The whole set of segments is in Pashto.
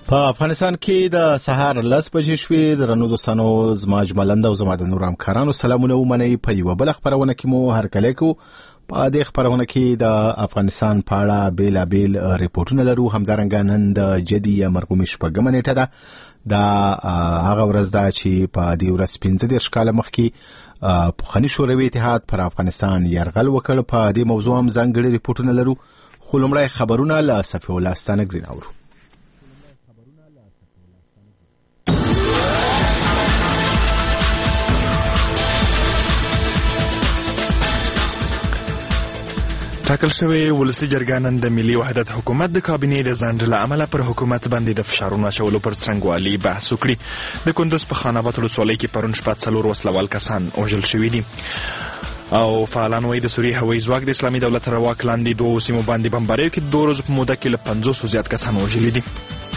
په افغانستان کې د سهار 10 بجې شوې. درنو دوستانو، زما اجملند او زما د نور همکارانو سلامونه ومنئ. په یو بل خبرونه کې مو هرکلی کوو. په دې خبرونه کې د افغانستان په اړه بیلابیل ریپورتونه لرو. همدارنګه نن د جدي یا مرغومي شپږمه نیټه ده. دا هغه ورځ ده چې په دې ورځ 15 کاله مخکې پخواني شوروي اتحاد پر افغانستان یرغل وکړ. په دې موضوع هم ځانګړي ریپورتونه لرو. خو لومړی خبرونه له صفي الله ستانکزي اورو. ټاکل شوی ولسي جرګه نن د ملي وحدت حکومت د کابینې د ځنډ له امله پر حکومت باندې د فشارونو اچولو پر څرنګوالي بحث وکړي. د کندوز په خان آباد ولسوالۍ کې پرون شپه 4 وسلوال کسان وژل شوي دي او فعالان وایي د سوریې هوایي ځواک د اسلامي دولت تر واک لاندې 2 سیمو باندې بمباریو کې 2 ورځو په موده کې له 500 زیات کسان وژلي دي.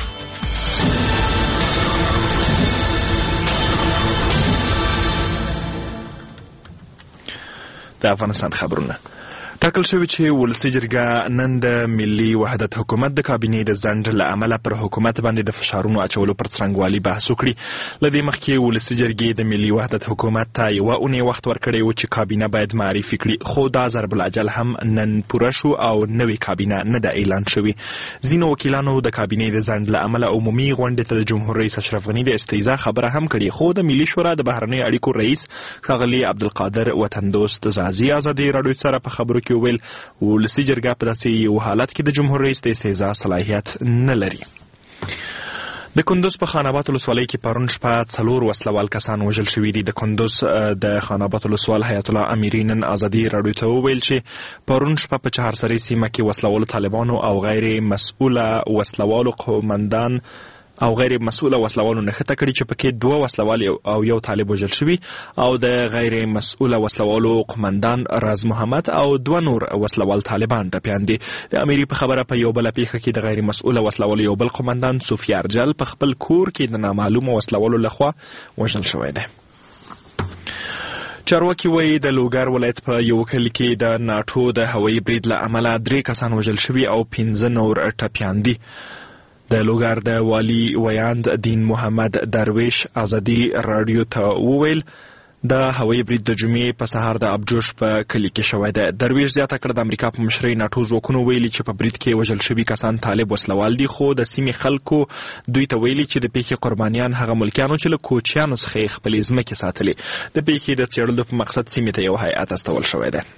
د افغانستان خبرونه. ټاکل شوی چې ولسي جرګه نن د ملي وحدت حکومت د کابینې د ځنډ له امله پر حکومت باندې د فشارونو اچولو پر څرنګوالي بحث وکړي. له دې مخکې ولسي جرګې د ملي وحدت حکومت ته یوه اونۍ وخت ورکړی و چې کابینه باید معرفي کړي، خو دا ضرب الاجل هم نن پوره شو او نوې کابینه نه ده اعلان شوې. ځینو وکیلانو د کابینې د ځنډ له امله عمومي غونډې ته د جمهور رئیس اشرف غني د استیضاح خبره هم کړې، خو د ملي شورا د بهرنیو اړیکو رئیس ښاغلي عبدالقادر وطندوست زازي ازادي راډیو سره په خبرو کې وویل ولسي جرګه په داسې یو حالت کې د جمهور رئیس د استیضاح صلاحیت نه لري. د کندوز په خان آباد ولسوالۍ کې پرون شپه 4 وسلوال کسان وژل شوي دي. د کندوز د خان آباد ولسوال حیات الله امیری نن ازادي راډیو ته وویل چې پرون شپه په چهارسري سیمه کې وسلوالو طالبانو او غیر مسؤله وسلوالو قومندان او غیر مسؤله وسلوالو نښته کړي چې پکې 2 وسلوال او یو طالب وژل شوي او د غیر مسؤله وسلوالو قومندان راز محمد او 2 نور وسلوال طالبان ټپیان دي. د امیری په خبره په یو بل پیښه کې د غیر مسؤله وسلوالو یو بل قومندان صوفیا ارجل په خپل کور کې د نامعلومه وسلوالو لخوا وژل شوی دی. چارواکي وایي د لوګر ولایت په یو کلي کې د ناټو د هوایي برید له امله 3 کسان وژل شوي او 15 نور ټپیان دي. د لوګر د والی ویاند دین محمد درویش ازادي راډیو ته وویل د هوایي برید د جمعې په سهار د ابجوش په کلي کې شوی دی. درویش زیاته کړه د امریکا په مشرۍ ناټو ځواکونو ویلي چې په برید کې وژل شوي کسان طالب وسلوال دي، خو د سیمې خلکو دوی ته ویلي چې د پیښې قربانیان هغه ملکیانو چې له کوچیانو څخه خپلې ځمکې ساتلې. د پیښې د څېړلو په مقصد سیمې ته یو هیئت استول شوی دی.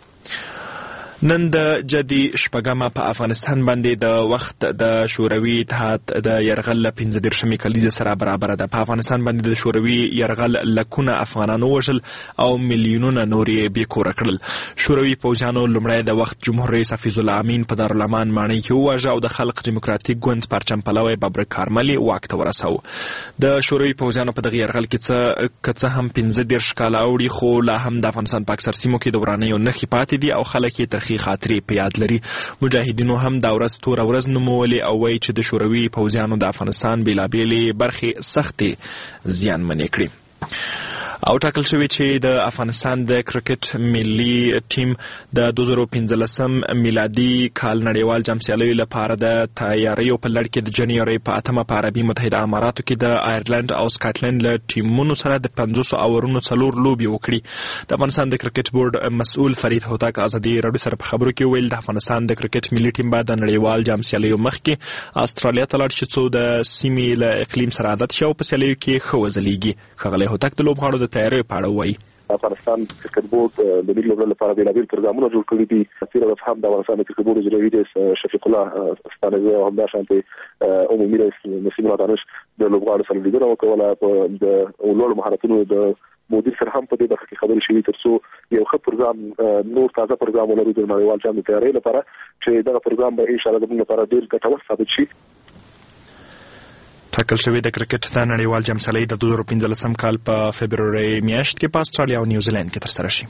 نن د جدي شپږمه په افغانستان باندې د وخت د شوروي اتحاد د یرغل له 15 کلیزه سره برابر ده. په افغانستان باندې د شوروي یرغل لکونه افغانانو وژل او میلیونونه نور یې بېکوره کړل. شوروي پوځیانو لومړی د وخت جمهور رئیس حفیظ الله امین په دارالامان ماڼۍ کې وواژه او د خلق دیموکراتیک ګوند پرچم پلوی ببرک کارمل واک ته ورساوه. د شوروي پوځیانو په دغه یرغل کې څه هم 15 کاله اوړي، خو لا هم د افغانستان په اکثر سیمو کې د ورانیو نښې پاتې دي او خلک یې ترخې خاطرې په یاد لري. مجاهدینو هم دا ورځ توره ورځ نومولې او وایي چې د شوروي پوځیانو د افغانستان بېلابېلې برخې سختې زیانمنې کړي. او ټاکل شوی چې د افغانستان د کرکټ ملي ټیم د 2015 میلادي کال نړیوال جام سیالیو لپاره د تیاریو په لړ کې د جنوري په 8 په عربي متحده اماراتو کې د آیرلند او سکاټلند له ټیمونو سره د 500 اورونو 4 لوبې وکړي. د افغانستان د کرکټ بورډ مسؤل فرید هوتک ازادي راډیو سره په خبرو کې ویل د افغانستان د کرکټ ملي ټیم به د نړیوال جام سیالیو مخکې استرالیا ته لاړ شي څو د سیمې له اقلیم سره عادت شي او په سیالیو کې ښه وځلیږي. ښاغلی هوتک د لوبغاړو د تیاریو په اړه وایي افغانستان کرکټ بورډ د ملي لوبډلو لپاره بیلابیل پروګرامونه جوړ کړي دي. تیر ورځ هم د افغانستان کرکټ بورډ اجرایي رئیس شفیق الله ستانزی او همداشانته عمومي رئیس نسیم الله دانش د لوبغاړو سره لیدنه وکړه. په د لوړو مهارتونو د مدیر سره هم په دې برخه کې خبرې شوې ترڅو یو ښه پروګرام نور تازه پروګرام ولرو د نړیوال جام د تیاری لپاره چې دغه پروګرام به ان شاء الله د موږ لپاره ډېر ګټور ثابت شي. ټاکل شوی د کرکټ د نړیوال جام سیالۍ د 2015 کال په فبروري میاشت کې په استرالیا او نیوزیلند کې ترسره شي.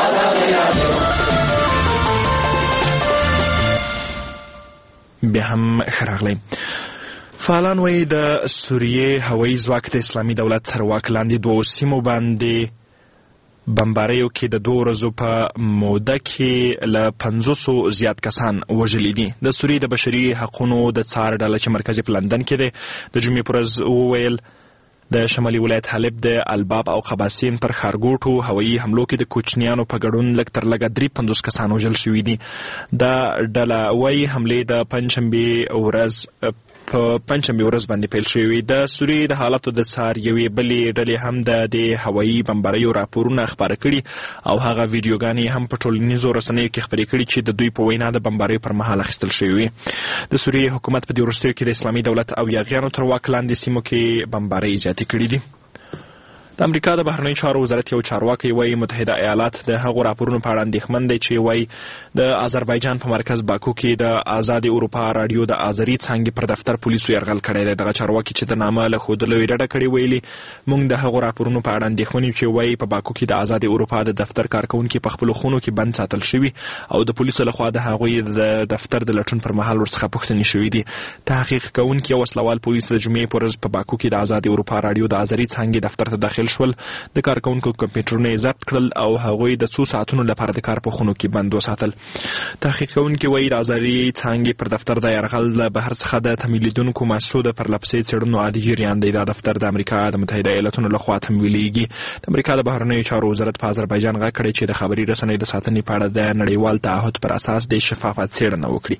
بیا هم ښه راغلی. فعالان وایي د سوریې هوایي ځواک د اسلامي دولت تر واک لاندې 2 سیمو باندې بمباریو کې د 2 ورځو په موده کې له 500 زیات کسان وژلي دي. د سوریې د بشري حقوقو د څار ډله چې مرکزي په لندن کې ده د جمعې پر ورځ وویل د شمالي ولایت حلب د الباب او قباسین پر ښارګوټو هوایي حملو کې د کوچنیانو په ګډون لږ تر لږه 53 کسان وژل شوي دي. دا ډله وايي حملې د پنجشنبې ورځ باندې پیل شوې. د سوریې د حالاتو د څار یوې بلې ډلې هم د هوایي بمباریو راپورونه خپاره کړي او هغه ویډیوګانې هم په ټولنیزو رسنیو کې خپرې کړي چې د دوی په وینا د بمباریو پر مهال اخیستل شوې. د سوریې حکومت په دې وروستیو کې د اسلامي دولت او یاغیانو تر واک لاندې سیمو کې بمبارۍ زیاتې کړي دي. د امریکا د بهرنیو چارو وزارت یو چارواکي وایي متحده ایالات د هغو راپورونو په اړه اندېښمن دی چې وایي د آذربایجان په مرکز باکو کې د آزاد اروپا رادیو د آذري څانګې پر دفتر پولیسو یرغل کړی دی. دغه چارواکي چې د نامه له ښودلو یې ډډه کړې ویلي موږ د هغو راپورونو په اړه اندېښمن یو چې وایي په باکو کې د آزاد اروپا د دفتر کارکونکي په خپلو خونو کې بند ساتل شوي او د پولیسو لخوا د هغوی د دفتر د لټون پر مهال ورڅخه پوښتنې شوي دي. تحقیق کوونکي او وسلوال پولیس د جمعې پر ورځ په باکو کې د آزاد اروپا رادیو د آذري څانګې دفتر ته داخل شول. د کارکونکو کمپیوټرونه یې ضبط کړل او هغوی د څو ساعتونو لپاره د کار په خونو کې بند وساتل. تحقیق کوونکي وایي د آذري څانګې پر دفتر د یرغل له بهر څخه د تمویلیدونکو مؤسسو د پرلپسې څېړنو عادي جریان دی. دا دفتر د امریکا د متحده ایالاتونو لخوا تمویلیږي. د امریکا د بهرنیو چارو وزارت په آذربایجان غږ کړی چې د خبري رسنیو د ساتنې په اړه د نړیوال تعهد پر اساس د شفافیت څېړنه وکړي.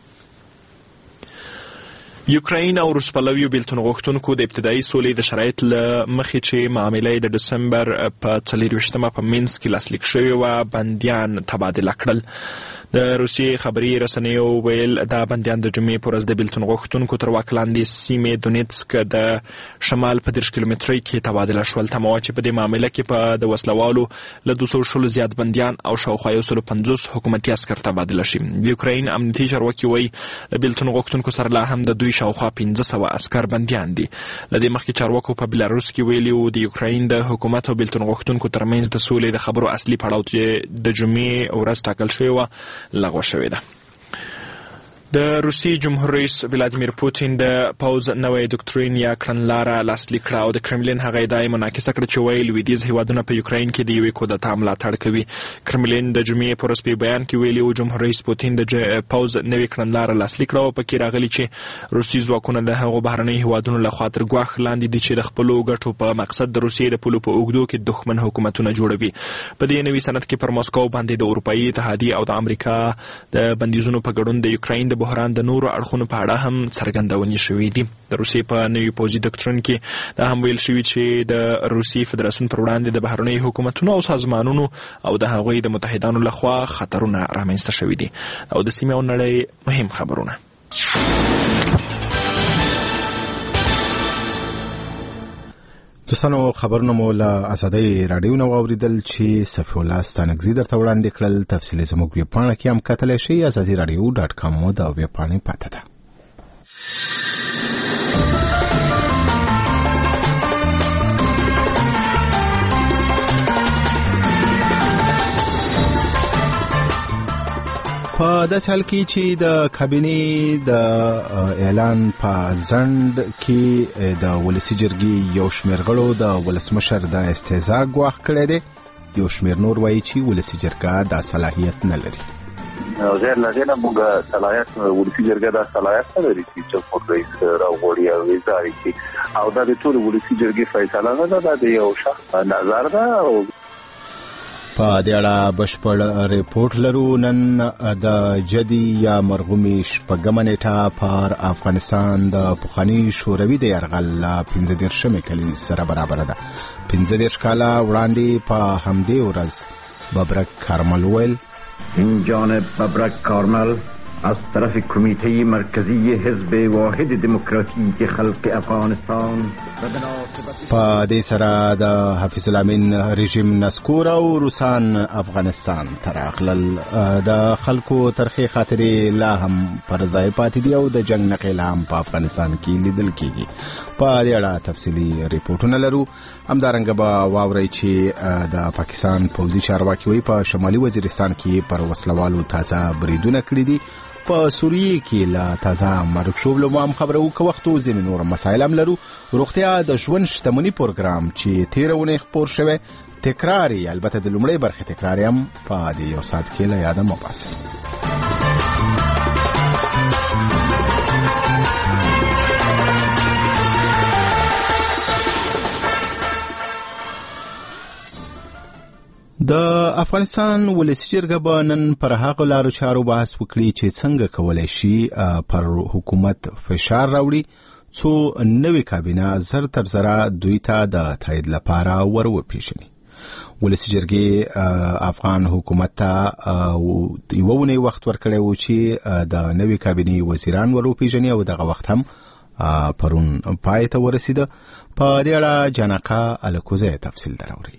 یوکراین او روس پلویو بیلتون غوښتونکو د ابتدایي سولې د شرایط له مخې چې معاملې د دسمبر په 24مه په مینسک کې لاسلیک شوې وه بندیان تبادله کړل. د روسیې خبري رسنیو ویل دا بندیان د جمعې پر ورځ د بیلتون غوښتونکو تر واک لاندې سیمې دونیتسک د شمال په 30 کیلومترۍ کې تبادله شول. تمه وه چې په دې معامله کې په د وسلوالو له 200 زیات بندیان او شاوخوا 150 حکومتي عسکر تبادله شي. د یوکراین امنیتي چارواکي وایي له بیلتون غوښتونکو سره لا هم د دوی شاوخوا 1500 عسکر بندیان دي. له دې مخکې چارواکو په بلاروس کې ویلي وو د یوکراین د حکومت او بیلتون غوښتونکو ترمنځ د سولې د خبرو اصلي پړاو چې د جمعې ورځ ټاکل شوی وه لغوه شوې ده. د روسي جمهور رئیس ولادیمیر پوتین د پوز نوې ډوکټرین یا کړنلاره لاسلیک کړه او د کرملین هغه ادعا منعکسه کړه چې وایي لویدیځ هیوادونه په یوکراین کې د یوې کودتا ملاتړ کوي. کرملین د جمعې په ورځ په بیان کې ویلي و جمهور رئیس پوتین د پوز نوې کړنلاره لاسلیک کړه او پکې راغلي چې روسي ځواکونه د هغو بهرنیو هیوادونو لخوا تر ګواښ لاندې دي چې د خپلو ګټو په مقصد د روسیې د پولو په اوږدو کې دښمن حکومتونه جوړوي. په دې نوي سند کې پر مسکو باندې د اروپایي اتحادیې او د امریکا د بندیزونو په ګډون د یوکراین د بحران د نورو اړخونو په اړه هم څرګندونې شوې دي. د روسیې په نوي پوځي ډاکټرین کې دا هم ویل شوي چې د روسیې فدراسیون پر وړاندې د بهرنیو حکومتونو او سازمانونو او د هغوی د متحدانو لخوا خطرونه رامنځته شوي دي. او د سیمې او نړۍ مهم خبرونه. دوستانو خبرونه مو له آزادۍ راډیو نه واوریدل چې صفی الله ستانکزي درته وړاندې کړل. تفصیلي زموږ ویبپاڼه کې هم کتلی شئ azadiradio.com مو د ویبپاڼې پته ده. په داسې حال کې چې د کابینې د اعلان په ځنډ کې د ولسي جرګې یو شمېر غړو د ولسمشر د استعزا ګواښ کړی دی. یو شمېر نور وایي چې ولسي جرګه دا صلاحیت نه لري. غیر لازمه موږ صلاحیت ولسي جرګه دا صلاحیت نه لري چې جمهور رئیس راوړي او وزاري کې او دا د ټول ولسي جرګې فیصله نه ده. دا د یو شخص نظر ده او په دې اړه بشپړ ریپورت لرو. نن د جدي یا مرغومي شپږمه نیټه پر افغانستان د پخواني شوروي د یرغل 15 کلنۍ سره برابر ده. 15 کاله وړاندې په همدې ورځ ببرک کارمل ویل این جانب ببرک کارمل از طرف کمیته مرکزی حزب واحد دموکراتیک خلق افغانستان په دې سره د حفیظ الامین رژیم نسکور او روسان افغانستان ته راغلل. د خلکو ترخې خاطرې لا هم پر ځای پاتې دي او د جنگ نقل هم په افغانستان کې لیدل کیږي. په دې اړه تفصیلي ریپورتونه لرو. همدارنګه به واورئ چې د پاکستان پوځي چارواکي وایي په شمالي وزیرستان کې پر وسلوالو تازه بریدونه کړي دي. په سوریه کې لا تازه مرګ شوبلو هم خبرو که وختو ځینې نور مسایل هم لرو. روغتیا د ژوند شتمنۍ پروګرام چې تیرونه خبر شوه تکرار البته د لومړی برخې تکرار هم په دې یو ساعت کې له یاده مو باسي. د افغانستان ولسي جرګه به نن پر هغو لارو چارو بحث وکړي چې څنګه کولای شي پر حکومت فشار راوړي څو نوې کابینه زر تر زره دوی ته د تایید لپاره ور وپیژني. ولسي جرګې افغان حکومت ته یو ونې وخت ورکړی و چې د نوې کابینې وزیران ور وپیژني او دغه وخت هم پرون پای ته ورسیده. په دې اړه جانقه الکوزه تفصیل دراوړي.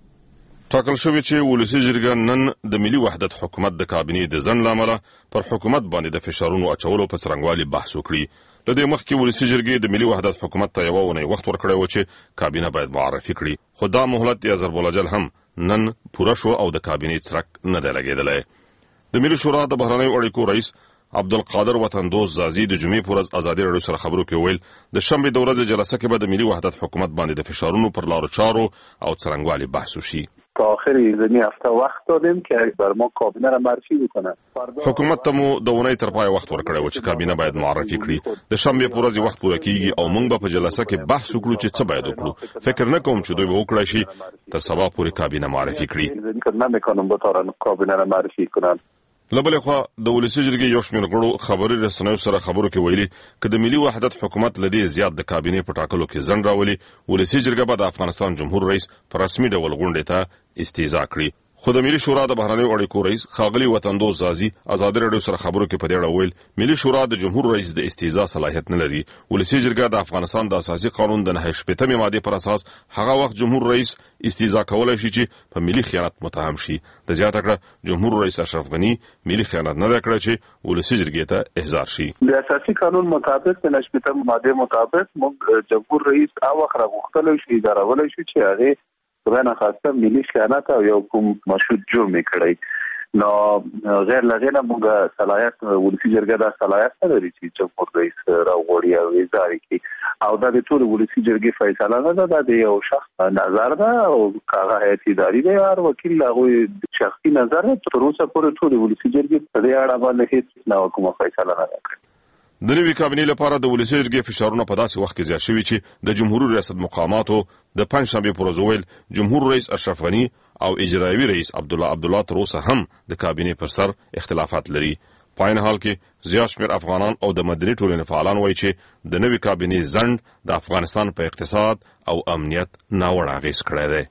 ټاکل شوی چې ولسي جرګه نن د ملي وحدت حکومت د کابینې د ځنډ له امله پر حکومت باندې د فشارونو اچولو په څرنګوالي بحث وکړي. له دې مخکې ولسي جرګې د ملي وحدت حکومت ته یوه اونۍ وخت ورکړی و چې کابینه باید معرفي کړي، خو دا مهلت یې ضربالاجل هم نن پوره شو او د کابینې څرک نه دی لګېدلی. د ملي شورا د بهرنیو اړیکو رئیس عبدالقادر وطندوس زازي د جمعې په ورځ ازادي راډیو سره خبرو کې ویل د شنبې د ورځې جلسه کې به د ملي وحدت حکومت باندې د فشارونو پر لارو چارو او څرنګوالي بحث وشي. تا آخر زمین هفته وقت دادیم که بر ما کابینه را معرفی بکنه. حکومت ته مو د اونۍ تر پای وخت ورکړی و چې کابینه باید معرفي کړي. د شنبې په ورځ وخت پوره کیږي او موږ به په جلسه کې بحث وکړو چې څه باید وکړو. فکر نه کوم چې دوی به وکړای شي تر سبا پورې کابینه معرفي کړي. نمیکنم بطارن کابینه را معرفی کنن. لبلې خوا د ولسي جرګې یو شمېر غړو خبري رسنیو سره خبرو کې ویلي که د ملي وحدت حکومت لدې زیات د کابینې په ټاکلو کې ځنډ راولي، ولسي جرګه به د افغانستان جمهور رئیس په رسمي ډول غونډې ته استیضاح کړي. خو د ملي شورا د بهرنیو اړیکو رئیس ښاغلي وطندوس زازي ازادي راډیو سره خبرو کې په دې اړه ویل ملي شورا د جمهور رئیس د استیضاح صلاحیت نه لري. ولسي جرګه د افغانستان د اساسي قانون د 9 ماده پر اساس هغه وخت جمهور رئیس استیضاح کولای شي چې په ملي خیانت متهم شي. د زیاته کړه جمهور رئیس اشرف غنی ملي خیانت نه کړی چې ولسي جرګې ته احضار شي. د اساسي قانون مطابق د 9 ماده مطابق موږ جمهور رئیس او خبره غوښتل شي دراولای شي چې هغه خدای خواسته ملي خیانت او یو کوم مشروط جرم کړی. نو غیر لغینه موږ صلاحیت ولسي جرګه د صلاحیت لري چې جمهور رئیس راوړي او احضار کړي او دا د ټول ولسي جرګې فیصله نه ده، د یو شخص نظر ده او هغه هیئت اداري دی هر وکیل هغه شخصي نظر تر اوسه پورې ټول ولسي جرګې په دې اړه باندې هیڅ نه کومه فیصله نه کړې. د نوې کابینې لپاره د ولسي جرګې فشارونه په داسې وخت کې زیات شوي چې د جمهوریت ریاست مقاماتو د پنجشنبې پر ورځ ویل جمهور رئیس اشرف غنی او اجرایوي رئیس عبدالله تر اوسه هم د کابینې پر سر اختلافات لري. په عین حال کې زیات شمېر افغانان او د مدني ټولنې فعالان وایي چې د نوې کابینې ځنډ د افغانستان په اقتصاد او امنیت ناوړه اغېز کړی دی.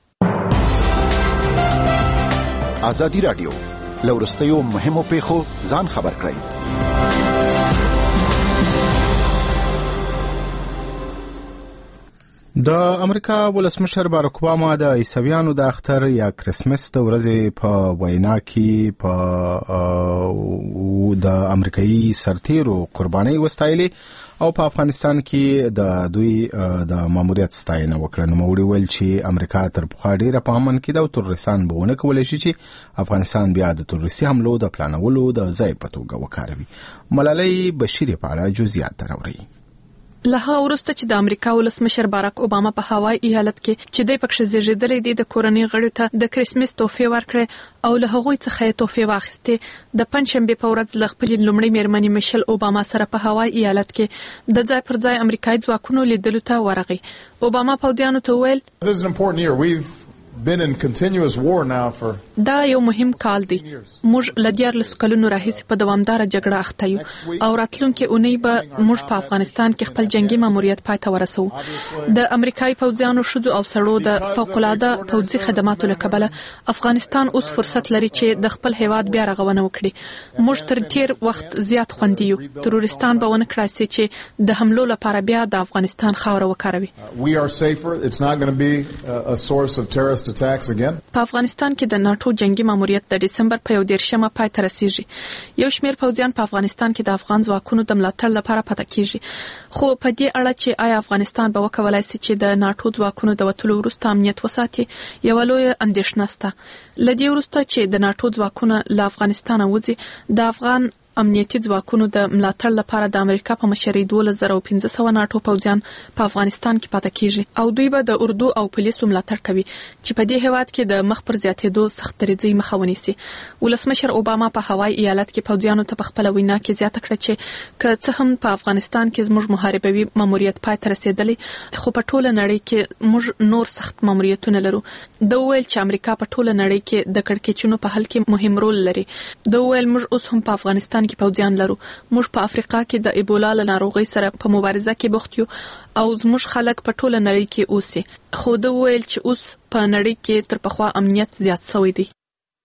ازادي راډیو له وروستیو مهمو پیښو ځان خبر کړئ. د امریکا ولسمشر باراک اوباما د عیسویانو د اختر یا کرسمس د ورځې په وینا کې په د امریکایي سرتیرو قرباني وستایلې او په افغانستان کې د دوی د ماموریت ستاینه وکړه. نو موږ ویل چې امریکا تر پخوا ډیره په امن کې د تروریستان بهونه کولای شي چې افغانستان بیا د تروریستي حملو د پلانولو د ځای په توګه وکاروي. ملالۍ بشیر په اړه جزئیات راوړي. له هغه وروسته چې د امریکا ولسمشر باراک اوباما په هوای ایالت کې چې د پکښ زیږیدلې د کورنۍ غړو ته د کریسمس تحفې ورکړې او له هغوی څخه تحفې واخیستې، د پنځشنبې په ورځ ل خپل لومړی میرمنې میشل اوباما سره په هوای ایالت کې د ځای پر ځای امریکایي ځواکونو لیدلو ته ورغی. اوباما پوځیانو ته وویل دا یو مهم کال دی. موږ ل 14 کلونو راهیسې په دوامداره جګړه اخته یو او راتلونکي اونۍ به موږ په افغانستان کې خپل جنگي ماموریت پای ته ورسوو. د امریکایي پوځیانو شذو او سړو د فوق العاده پوځي خدماتو له کبله افغانستان اوس فرصت لري چې د خپل هیواد بیا رغونه وکړي. موږ تر تیر وخت زیات خوندي یو. تروریستان به ونه کړای شي چې د حملو لپاره بیا د افغانستان خاوره وکاروي. په افغانستان کې د ناتو جنگي ماموریت د دسمبر په 11 پای ته رسیږي. یو شمېر پوځیان په افغانستان کې د افغان ځواکونو د ملاتړ لپاره پاتې کیږي. خو په دې اړه چې آیا افغانستان به وکولای شي چې د ناتو ځواکونو د وټولو وروسته امنیت وساتي، یو لوی اندېښنه شته. لدې وروسته چې د ناتو ځواکونه له افغانستان وځي، د افغان امنیتي ځواکونو د ملاتړ لپاره د امریکا په مشرۍ 12500 ناټو پوځیان په افغانستان کې پاتې کیږي او دوی به د اردو او پولیسو ملاتړ کوي چې په دې هیواد کې د مخ پر زیاتېدو سخت دریځي مخه ونیسي. ولسمشر اوباما په هوایي ایالت کې پوځیانو ته په خپل وینا کې زیاته کړه چې که څه هم په افغانستان کې زموږ محاربوي ماموریت پای ته رسیدلی خو په ټوله نړۍ کې موږ نور سخت ماموریتونه لرو. د ویل چې امریکا په ټوله نړۍ کې د کړکېچونو په حل کې مهم رول لري. د ویل موږ اوس هم په افغانستان کې پوځیان لرو. موږ په افریقا کې د ایبولا له ناروغۍ سره په مبارزه کې بوخت یو او زموږ خلک په ټوله نړۍ کې اوسي. خو د ویل چې اوس په نړۍ کې تر پخوا امنیت زیات شوی دی.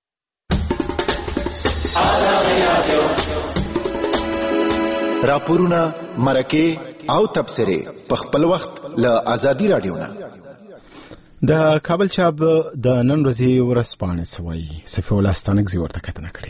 راپورونه، مرکه او تبصره په خپل وخت له آزادي رادیو نه. د کابل چاپ د نن ورځې ورځپاڼې سوي صفي الله ستانکزي ورته کتنه کړې.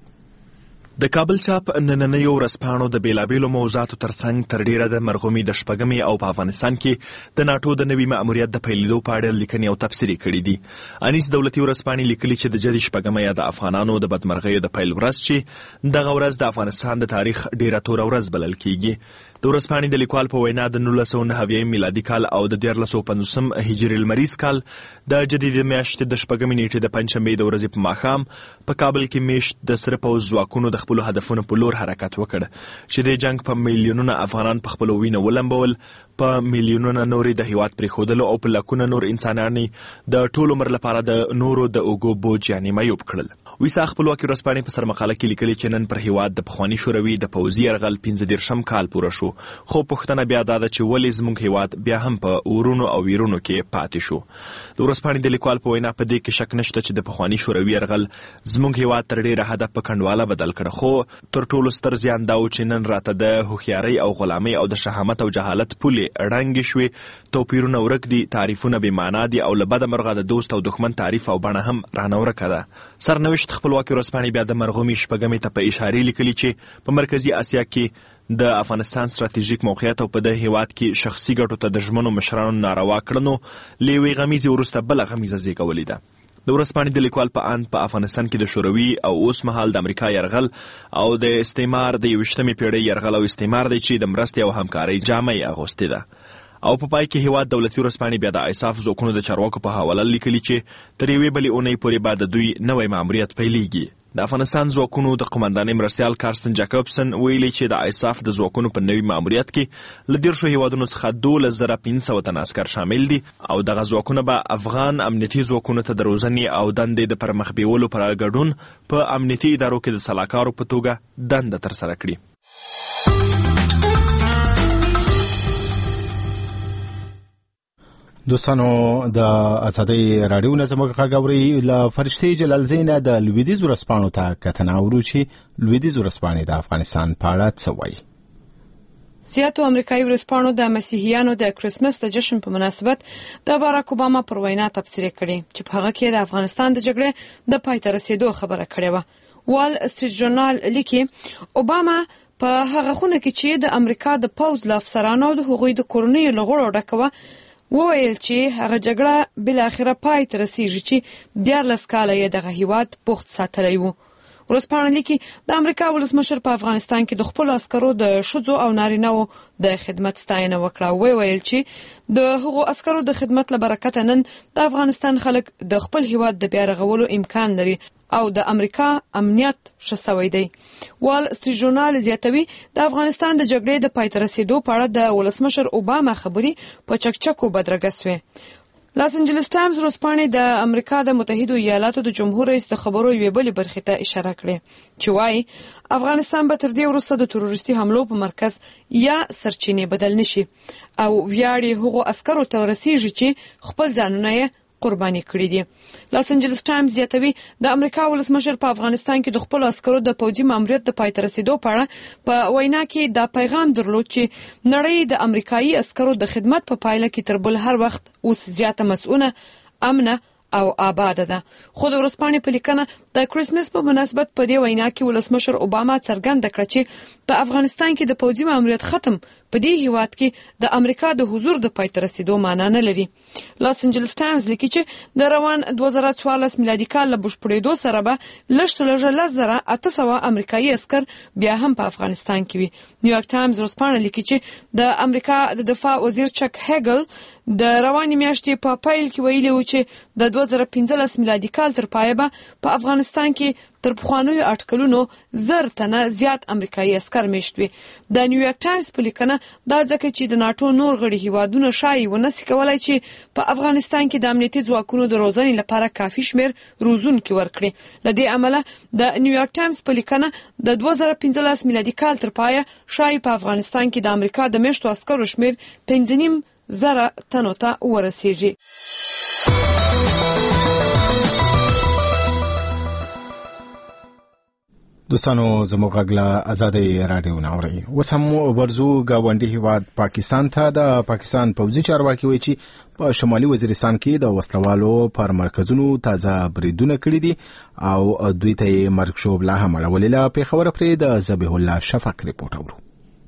د کابل چاپ نننۍ ورځپاڼو د بیلابیلو موضوعاتو ترڅنګ تر ډیره د مرغومي د شپږمې او په افغانستان کې د ناټو د نوي ماموریت د پیلېدو په اړه لیکنې او تبصرې کړي دي. انیس دولتي ورځپاڼې لیکلي چې د جدي شپږمې یا د افغانانو د بدمرغیو د پیل ورځ چې دغه ورځ د افغانستان د تاریخ ډیره توره ورځ بلل کیږي. د ورځپاڼې د لیکوال په وینا د 1990 میلادي کال او د 1450 هجري المریز کال د جدید میاشتې د شپږمې نیټې د پنځشنبې د ورځې په ماښام په کابل کې میشت د سره پوځ ځواکونو د خپل هدفونو په لور حرکت وکړ چې د جنگ په میلیونونو افغانان په خپل وینه ولمبول، په میلیونونو نورې د هیواد پرېښودلو او په لکونه نور انسانان د ټول عمر لپاره د نورو د اوږو بوج یعنې معیوب کړل. ویسا خپلواکي ورځپاڼې په سرمقاله کې لیکلي چې نن پر هیواد د پخواني شوروي د پوځي یرغل 15 کال پوره شو، خو پوښتنه بیا دا ده چې ولې زموږ هیواد بیا هم په ورونو او ویرونو کې پاتې شو. د ورځپاڼې د لیکوال په وینا په دې کې شک نشته چې د پخواني شوروي یرغل زموږ هیواد تر ډیره حده په کنډواله بدل کړ، خو تر ټولو ستر زیان دا و چې نن راته د هوښیارۍ او غلامۍ او د شهامت او جهالت پولې ړنګې شوې، توپیرونه ورک دي، تعریفونه بې معنا دي او له بده مرغه د دوست او دښمن تعریف او بڼه هم رانه ورکه ده. سرنوشت خپلواکي ورځپاڼې بیا د مرغومي شپږمې ته په اشارې لیکلي چې په مرکزي اسیا کې د افغانستان ستراتیژیک موقعیت او په د هیواد کې شخصي ګټو ته د ژمنو مشرانو ناروا کړنو له یوې غمیزې وروسته بله غمیزه زیږولې ده. د ورځپاڼې د لیکوال په اند په افغانستان کې د شوروي او اوس مهال د امریکا یرغل او د استعمار د 21مې پیړۍ یرغل او استعمار دی چې د مرستې او همکارۍ جامه یې اغوستې ده. او په پای کې هیواد دولتي ورځپاڼې بیا د ایساف ځواکونو د چارواکو په حواله لیکلي چې تر یوې بلې اونۍ پورې به د دوی نوی ماموریت پیلېږي. د افغانستان ځواکونو د قمندانۍ مرستیال کارستن جاکوبسن ویلي چې د ایساف د ځواکونو په نوي ماموریت کې له 10 هیوادونو څخه 12500 تن عسکر شامل دي او دغه ځواکونه به افغان امنیتي ځواکونو ته د روزنې او دندې د پرمخ بیولو پر ګډون په امنیتي ادارو کې د سلاکارو په توګه دنده ترسره کړي. دوستانو د ازادۍ رادیو نه زموږ غږ اورئ. له فرشتې جلال زین د لویدیځ ورځپاڼو ته کتنه اورو چې لویدیځ ورځپاڼې د افغانستان په اړه څه وایي. زیاتو امریکایي ورځپاڼو د مسیحیانو د کرسمس د جشن په مناسبت د باراک اوباما پر وینا تبصرې کړې چې په هغه کې د افغانستان د جګړې د پای ته رسیدو خبره کړې وه. وال سټریټ جورنال لیکي اوباما په هغه خونه کې چې د امریکا د پوځ له افسرانو د هغوی د کورنیو له غړو ډکه وه وویل چې هغه جګړه بل اخره پای ته رسیږي چې 14 کاله یې دغه هیواد بوخت ساتلی و. ورځپاڼه لیکي د امریکا ولسمشر په افغانستان کې د خپل عسکرو د ښځو او نارینه‌و د خدمت ستاینه وکړه. ویل چې د هغو عسکرو د خدمت له برکته نن د افغانستان خلک د خپل هیواد د بیا رغولو امکان لري او د امریکا امنیت ښه سوی دی. وال سټریټ جورنال زیاتوي د افغانستان د جګړې د پای ته رسیدو په اړه د ولسمشر اوباما خبرې په چکچکو بدرګه سوې. لاس انجلس ټایمز ورځپاڼې د امریکا د متحدو ایالاتو د جمهور رئیس د خبرو یوې بلې برخې ته اشاره کړې چې وایي افغانستان به تر دې وروسته د تروریستي حملو په مرکز یا سرچینې بدل نشي او ویاړې هغو عسکرو ته ورسیږي چې خپل ځانونه یې قرباني کړی دي. لاس انجلس ټایمز زیاتوي د امریکا ولسمشر په افغانستان کې د خپل عسکرو د پوځي ماموریت د پای ته رسیدو په اړه په وینا کې دا پیغام درلود چې نړۍ د امریکایي عسکرو د خدمت په پایله کې تر بل هر وخت اوس زیاته مسؤله، امنه او آباده ده. خو د ورځپاڼې په لیکنه د کرسمس په مناسبت په دې وینا کې ولسمشر اوباما څرګنده کړه چې په افغانستان کې د پوځي ماموریت ختم په دې هیواد کې د امریکا د حضور د پای ته رسیدو معنا نه لري. لاس انجلس ټایمز لیکي چې د روان 2014 میلادي کال له بشپړېدو سره به لږ 800 امریکایي عسکر بیا هم په افغانستان کې وي. نیویارک ټایمز ورځپاڼه لیکي چې د امریکا د دفاع وزیر چک هیګل د روانې میاشتې په پیل کې ویلي و چې د 2015 میلادي کال تر پایه به په افغانستان کې تر پخوانیو اټکلونو 1000 تنه زیات امریکایي عسکر میشت وي. د نیویارک ټایمز په لیکنه دا ځکه چې د ناتو نور غړي هیوادونه شایي ونسي کولای چې په افغانستان کې د امنیتي ځواکونو د روزنې لپاره کافي شمیر روزونکي ورکړي. له دې امله د نیویارک ټایمز په لیکنه د 2015 میلادي کال تر پایه شایي په افغانستان کې د امریکا د میشتو عسکرو شمیر 5.5 تنو ته ورسیږي. دوستانو زموږ غږ له آزادۍ رادیو نه اورئ. اوس هم ورځو ګاونډي هیواد پاکستان ته. د پاکستان پوځي چارواکي وایي چې په شمالي وزیرستان کې د وسلوالو پر مرکزونو تازه بریدونه کړي دي او دوی ته یې مرګ شوبله هم اړولې. له پېښور پرې د ذبیح الله شفق ریپورټ اورو.